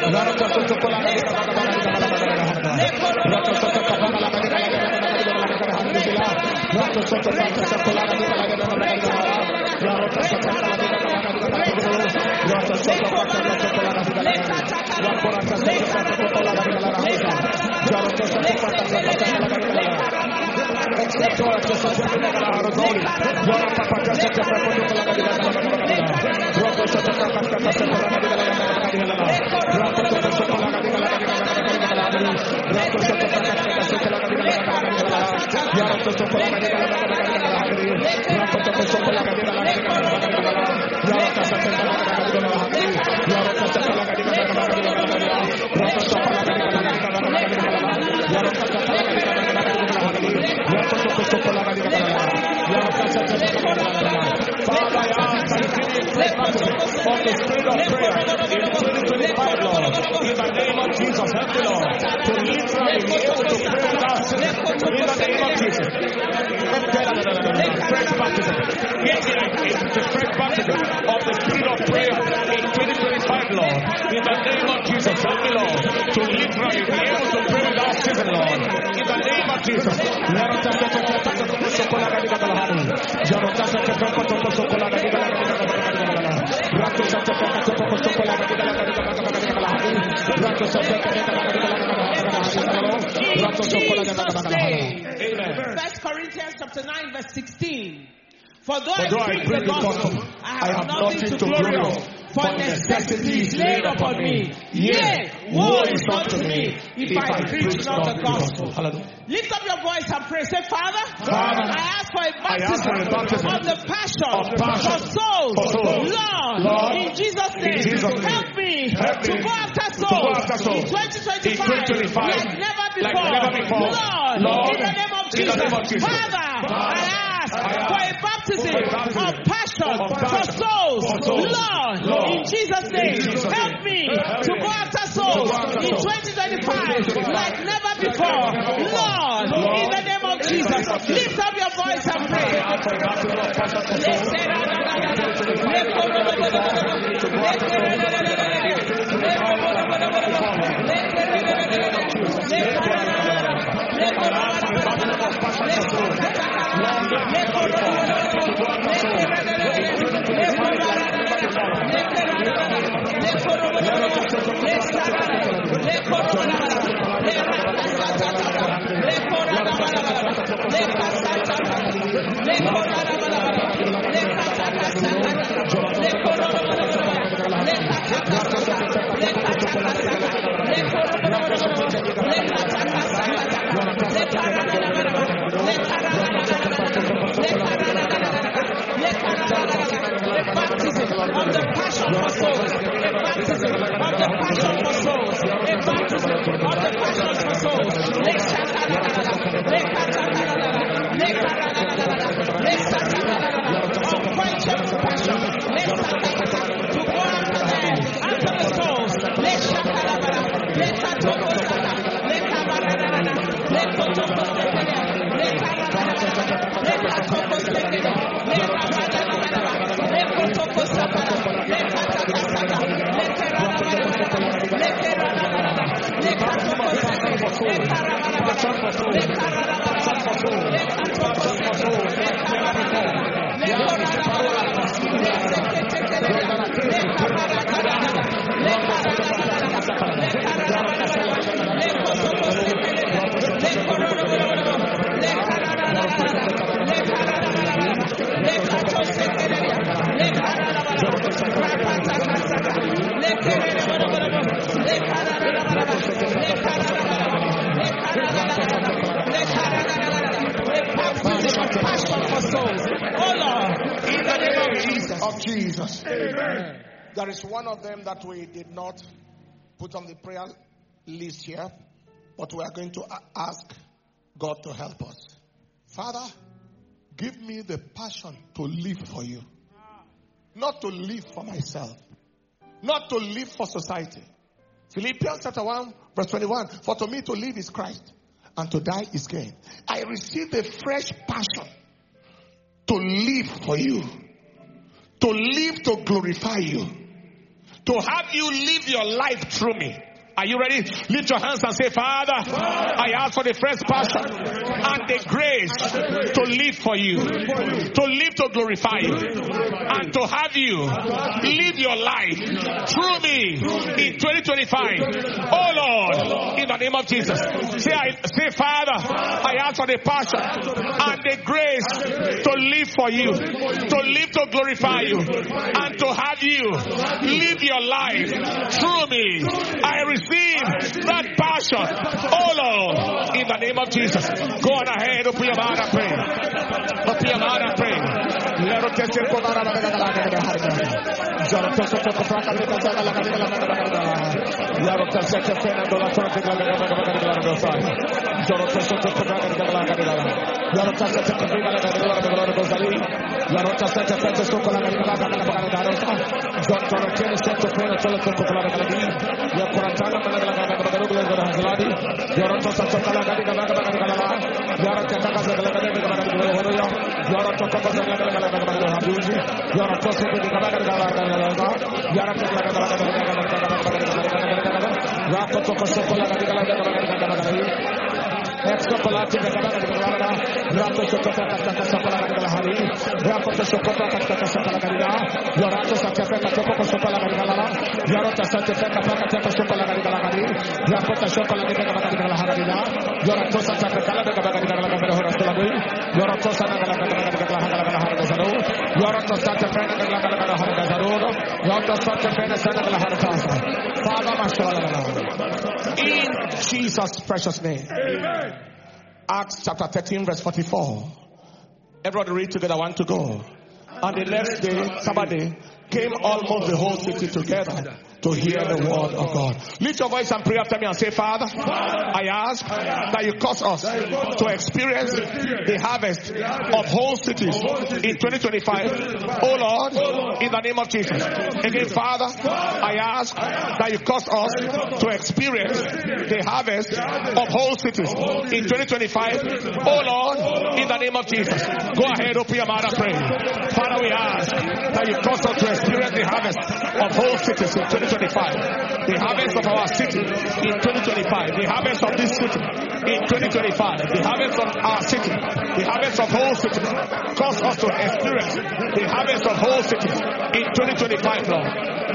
Father, I ask that you give me a fresh baptism of the spirit of prayer in twenty twenty-five, Lord. In the name of Jesus, help me, Lord, to literally be able to pray without ceasing. In the name of Jesus. Fresh baptism. Give me the fresh baptism of the spirit of prayer in twenty twenty-five, Lord. In the name of Jesus, help me, Lord, to literally be able to pray without ceasing, Lord. First Corinthians chapter nine verse sixteen. For though I though I preach preach the the gospel, gospel, I have nothing to glory of, for necessity is laid upon me. Yea, woe is unto me if I preach not the gospel. Lift up your voice and pray. Say, Father, Father, I ask for a I ask for a baptism baptism of the passion, of passion for souls. for souls. Lord, Lord, in Jesus' name, Jesus' name, help me help to me go after to go souls, after souls in twenty twenty-five, in twenty twenty-five, like never before. like never before. Lord, Lord, in the name of in the Jesus, name of Jesus. Father, I ask I ask for a baptism for a baptism of passion of for passion souls. for souls. Lord, Lord, in Jesus' name, in Jesus' help name, me help to me go after souls to go after in souls. twenty twenty-five like never before. never before. Lord, Lord, in the name of in the Jesus, name of Jesus. lift up your voice and pray. I ask for a baptism of passion for souls. Of the passion for souls, a baptism of the passion for souls, a baptism of the passion for souls. Unquenchable passion, to go after them, after the souls. Of Jesus. Amen. There is one of them that we did not put on the prayer list here, but we are going to ask God to help us. Father, give me the passion to live for you, not to live for myself, not to live for society. Philippians chapter one verse twenty-one, for to me to live is Christ and to die is gain. I received a fresh passion to live for you, to live to glorify you, to have you live your life through me. Are you ready? Lift your hands and say, Father, I ask for the fresh passion and the grace to live for you, to live to glorify you, and to have you live your life through me in twenty twenty-five. Oh Lord, in the name of Jesus. Say, I, say Father, I ask for the passion and the grace to live for you, to live to glorify you, and to have you live your life through me. I receive that passion. Oh Lord, in the name of Jesus. Go on ahead, open your mouth and pray. Open your mouth and pray. Let us test it. Exopolati Gagana, Rato Sokota Sapala Hari, Rato Sokota Sapala Garida, Yorato Satapeka Topo Sopala Garigala, Yorota Satapeka Paka Sopala Garigala, Rakota Sopala Garigala Harida, Yorato Satapeka Garigala Horasalabu, Yorato Satapeka Harazaro, Yorato Satapeka Harazaro, Yorato Satapeka Harazasa. Father, Mashallah. In Jesus' precious name. Amen. Acts chapter thirteen, verse forty-four. Everybody read together. I want to go. On the next day, Sabbath, came almost the whole city together to hear the word of God. Lift your voice and pray after me and say, Father, I ask that you cause us to experience the harvest of whole cities in twenty twenty-five. Oh Lord, in the name of Jesus. Again, Father, I ask that you cause us to experience the harvest of whole cities in twenty twenty-five. Oh Lord, in the name of Jesus. Go ahead, open your mouth and pray. Father, we ask that you cause us to experience the harvest of whole cities in twenty twenty-five. The harvest of our city in twenty twenty-five. The harvest of this city in twenty twenty-five. The harvest of our city. The harvest of whole city. Cause us to experience the harvest of whole cities in twenty twenty-five, Lord.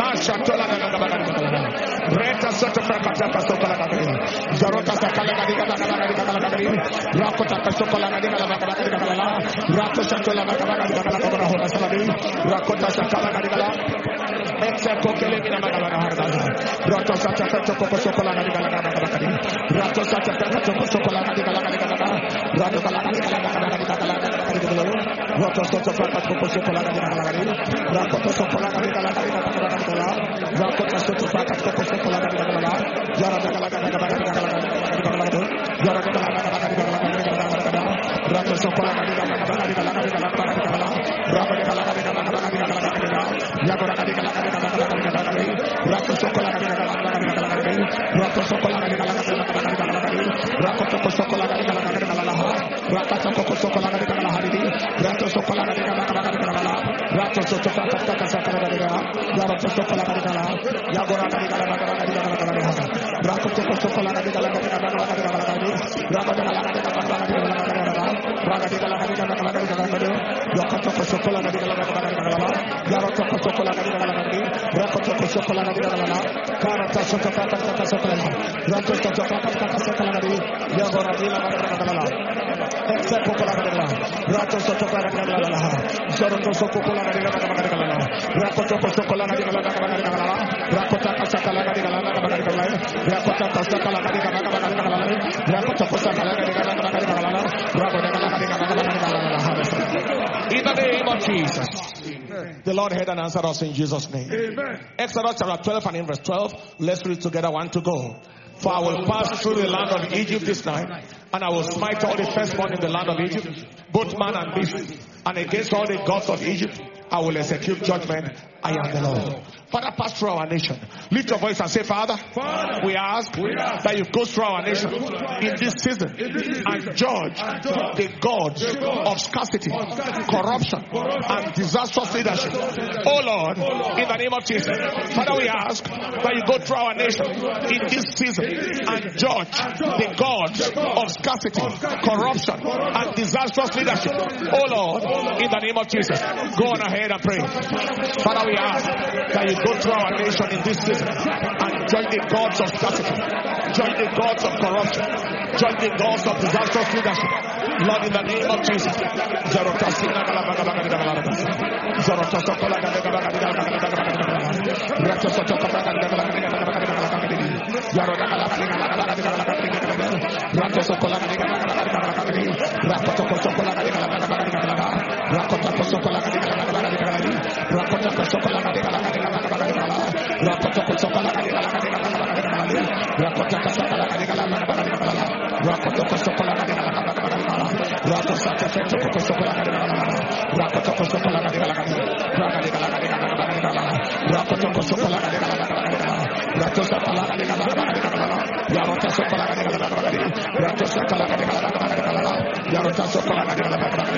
Reta soto prakata kasokola kadri. Zarota sakala kadri kadri kadri. Rakota kasokola kadri kadri kadri. Rato sakala kadri kadri kadri hora saladi. Rakota sakala kadri kadri. Except kokele mina magala harda. Rato sakala choko sokola kadri kadri kadri. Rato sakala choko sokola kadri kadri kadri. Rato sakala kadri kadri kadri kadri. Rato sakala choko sokola kadri kadri. Rato sokola kadri kadri kadri. Rakota soto pakat koko sokola gadagala, yara gadagala gadagala gadagala, yara gadagala gadagala gadagala, rato sokola gadagala gadagala gadagala, rato gadagala gadagala gadagala, yagora gadagala gadagala gadagala, rato sokola gadagala gadagala, rato sokola gadagala gadagala, rato sokola gadagala gadagala, rato sokola gadagala haridi, rato sokola gadagala gadagala, rato sokola gadagala gadagala, rato sokola gadagala Yagora gadagala gadagala gadagala, rato sokola gadagala gadagala gadagala, rato gadagala gadagala gadagala, rato gadagala gadagala gadagala, rato sokola gadagala gadagala, rato sokola gadagala gadagala, rato sokola gadagala, karata sokola gadagala sokola, rato sokola gadagala gadagala, yagora gadagala, except sokola gadagala, rato sokola gadagala, rato sokola gadagala, rato sokola gadagala, Rakota kasakala gadagala gadagala, rakota kasakala gadagala gadagala, rakota kasakala gadagala gadagala, rakota in the name of Jesus. The Lord heard and answered us in Jesus' name. Amen. Exodus chapter twelve and in verse twelve. Let's read together. One to go. For I will pass through the land of Egypt this night, and I will smite all the firstborn in the land of Egypt, both man and beast, and against all the gods of Egypt I will execute judgment. I am the Lord. Father, pass through our nation. Lift your voice and say, Father, Father we, ask we ask that you go through our nation in this season and judge the gods of scarcity, corruption, and disastrous leadership. Oh Lord, in the name of Jesus. Father, we ask that you go through our nation in this season and judge the gods of scarcity, corruption, and disastrous leadership. Oh Lord, in the name of Jesus. Go on ahead and pray. Father, we ask that you go through our nation in this season and join the gods of scarcity, join the gods of corruption, join the gods of disastrous leadership. Lord, in the name of Jesus.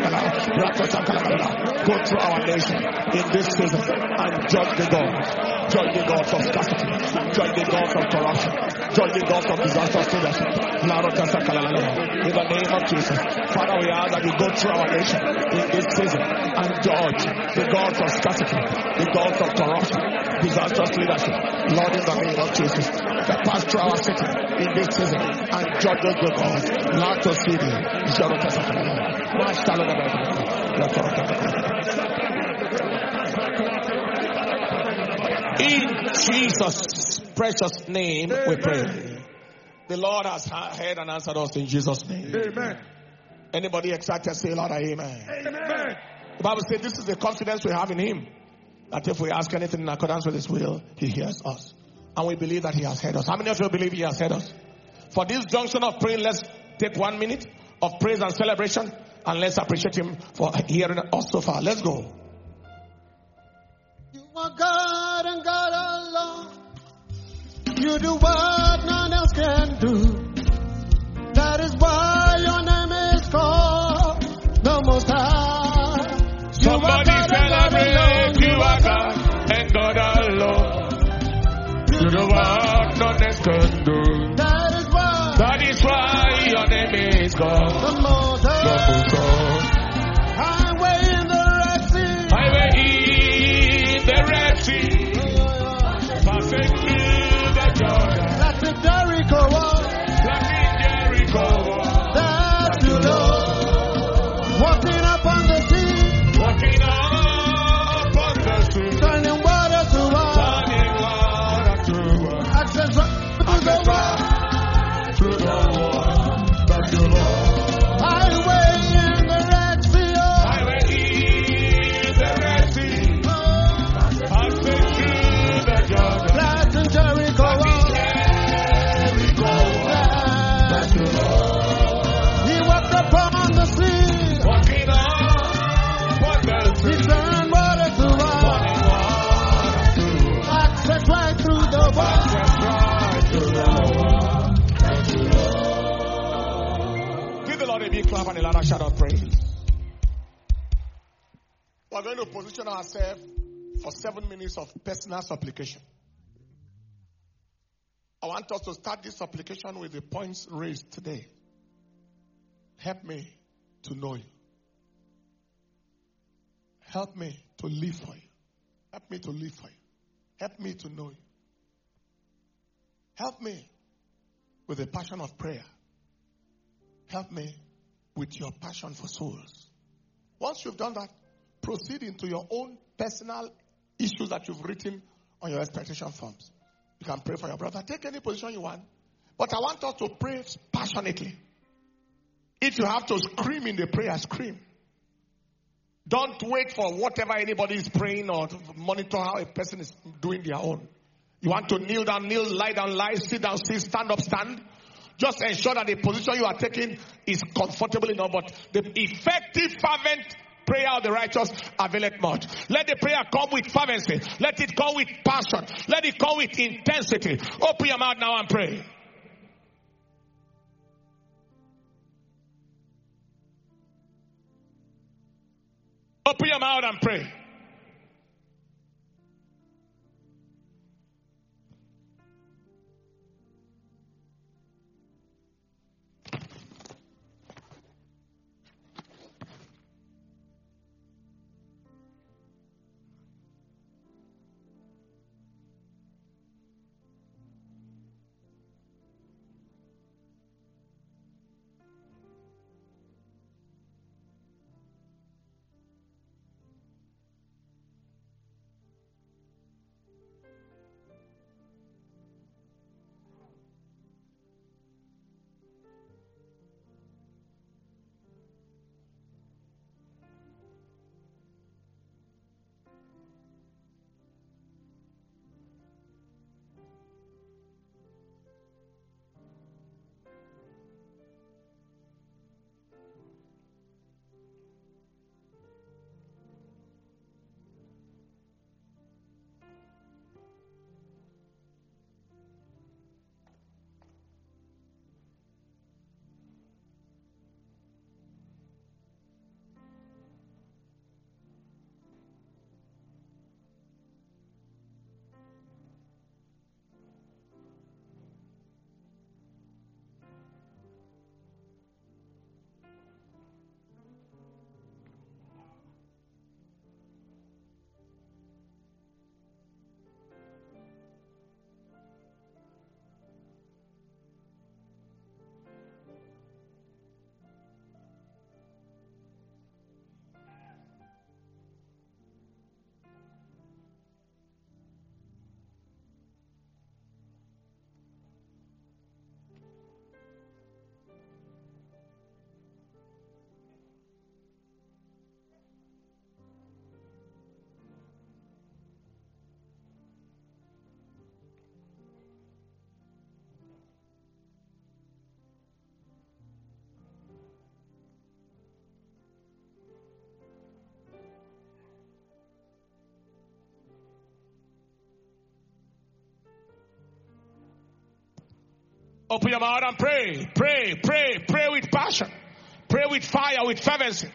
Go through our nation in this season and judge the gods. Join the gods of scarcity. Join the gods of corruption. Join the gods of disastrous leadership. In the name of Jesus. Father, we ask that you go through our nation in this season and judge the gods of scarcity, the gods of corruption, disastrous leadership. Lord, in the name of Jesus, that pass through our city in this season and judge us, the God. Lord, to see thee. In Jesus' precious name we pray. The Lord has heard and answered us in Jesus' name. Amen. Anybody excited, say Lord, amen. Amen. The Bible says this is the confidence we have in Him, that if we ask anything in accordance with His will, He hears us. And we believe that He has heard us. How many of you believe He has heard us? For this junction of praying, let's take one minute of praise and celebration, and let's appreciate Him for hearing us so far. Let's go. You are God and God alone. You do what none else can do. That is why your name is called the Most High. Somebody celebrate, you are God and God alone. You do what none else can do. That is why, that is why your name is God. The Most High. Highway in the Red Sea. Highway in the Red Sea. Passing through the Jordan. That's the Jericho wall. That's the Jericho wall. That you know. Walking up on the sea. Walking up on the sea. Turning water to wine. Turning water to wine. Access right to the wall. To the wall. That you know. Highway in the Red Sea. Oh. Highway in the Red Sea. Passing through the Jordan. That's in Jericho wall. Jericho wall. That you know. He walked upon the sea. Walking up on the He sea. turned water to wine. Access right through the wall. Give the Lord a big clap and a louder shout of praise. We're going to position ourselves for seven minutes of personal supplication. I want us to start this supplication with the points raised today. Help me to know you. Help me to live for you. Help me to live for you. Help me to know you. Help me with the passion of prayer. Help me with your passion for souls. Once you've done that, proceed into your own personal issues that you've written on your expectation forms. You can pray for your brother. Take any position you want. But I want us to pray passionately. If you have to scream in the prayer, scream. Don't wait for whatever anybody is praying or monitor how a person is doing their own. You want to kneel down, kneel, lie down, lie, sit down, sit, stand up, stand. Just ensure that the position you are taking is comfortable enough. But the effective, fervent prayer of the righteous availeth much. Let the prayer come with fervency. Let it come with passion. Let it come with intensity. Open your mouth now and pray. Open your mouth and pray. Open your mouth and pray. Pray, pray, pray with passion. Pray with fire, with fervency.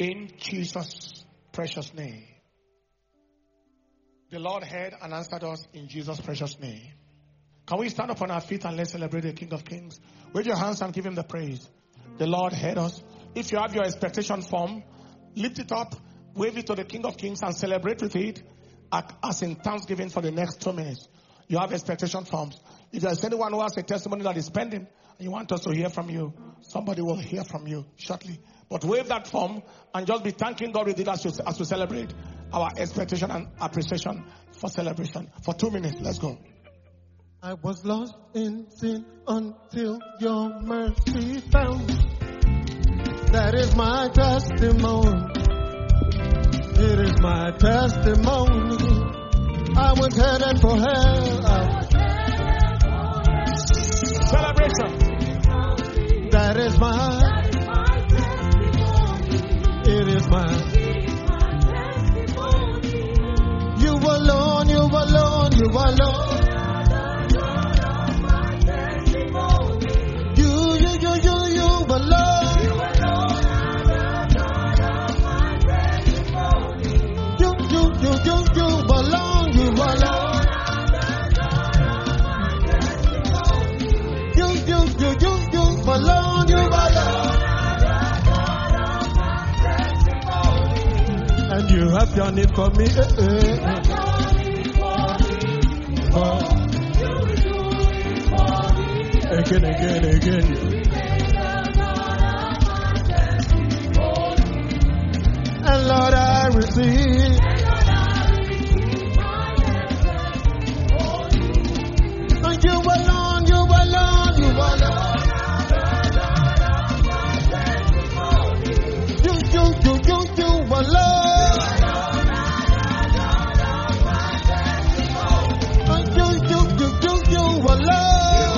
In Jesus' precious name. The Lord heard and answered us in Jesus' precious name. Can we stand up on our feet and let's celebrate the King of Kings? Wave your hands and give him the praise. The Lord heard us. If you have your expectation form, lift it up, wave it to the King of Kings and celebrate with it as in thanksgiving for the next two minutes. You have expectation forms. If there's anyone who has a testimony that is pending and you want us to hear from you, somebody will hear from you shortly. But wave that form and just be thanking God with it as, you, as we celebrate our expectation and appreciation for celebration. For two minutes, let's go. I was lost in sin until your mercy found me. That is my testimony. It is my testimony. I was headed for hell. Celebration. That is my. It is my. You alone, you alone, you alone. You, you, you, you, you alone. You, you, you, you, you belong, you alone. You, you, you, you, you belong, you alone. And you have done it for me. Eh, eh, eh. Oh. Again, again, again. And Lord, I receive. And you alone, you alone, you alone. You, you, you, you, you alone. And you, you, you, you, you alone.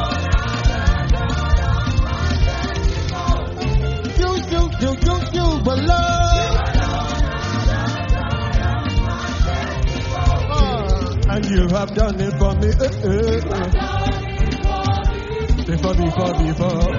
You, you, you, you, you alone. And you have done it for me. Eh, eh, eh. Before, before, before.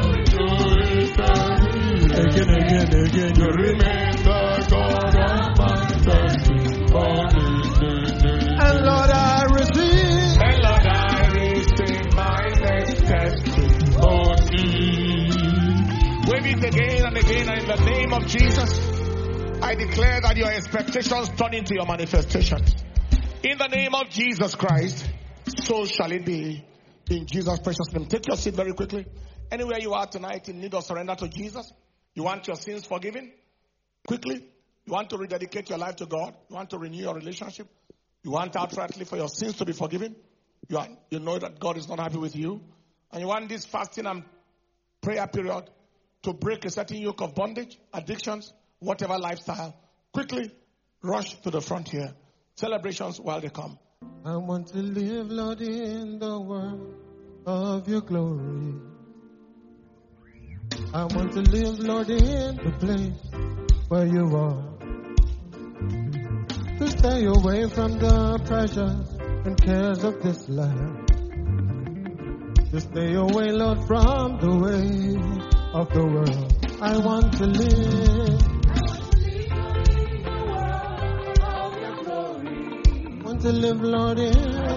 Again, again, again. You remain the God of my testimony. And Lord, I receive. And Lord, I receive my next testimony. Wave it again and again, and in the name of Jesus, I declare that your expectations turn into your manifestations. In the name of Jesus Christ, so shall it be. In Jesus' precious name. Take your seat very quickly. Anywhere you are tonight in need of surrender to Jesus, you want your sins forgiven? Quickly. You want to rededicate your life to God? You want to renew your relationship? You want outrightly for your sins to be forgiven? You, are, you know that God is not happy with you? And you want this fasting and prayer period to break a certain yoke of bondage, addictions, whatever lifestyle? Quickly, rush to the front here. Celebrations while they come. I want to live, Lord, in the world of your glory. I want to live, Lord, in the place where you are. To stay away from the pressures and cares of this life. To stay away, Lord, from the ways of the world. I want to live. To live, Lord, in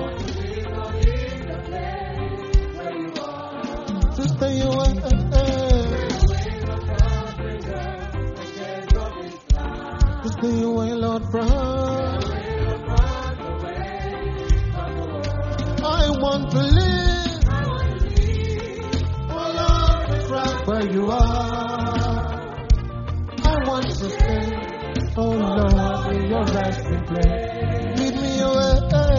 to stay away, to stay away, Lord, from. I want to live, oh Lord, right where you are. I want to stay, oh Lord, in your resting place. Lead me away.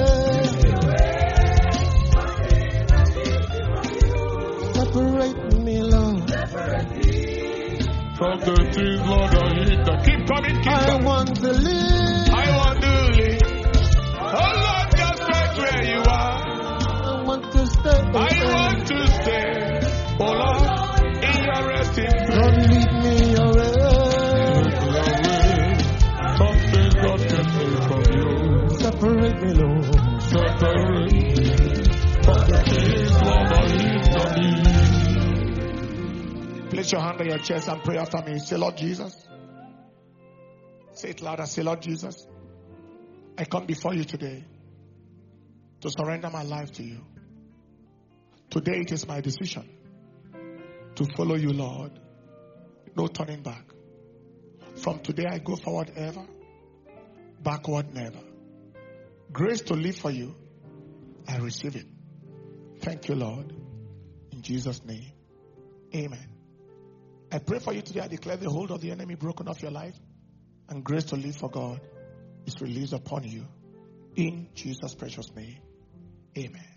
Separate me, Lord. From the things, Lord, I hate that. Keep coming, keep I coming. want to live. I want to live. Oh Lord, just right where you are. I want to stay. I want to stay. Oh Lord, in your resting place. Lord, lead me away. Something God can do from you. Separate me, Lord. Separate me from the things, Lord, I hate. Place your hand on your chest and pray after me. Say, Lord Jesus, Say it louder. Say, Lord Jesus, I come before you today to surrender my life to you. Today it is my decision to follow you, Lord. No turning back. From today I go forward ever, backward never. Grace to live for you, I receive it. Thank you, Lord. In Jesus' name, amen. I pray for you today. I declare the hold of the enemy broken off your life, and grace to live for God is released upon you. In Jesus' precious name, amen.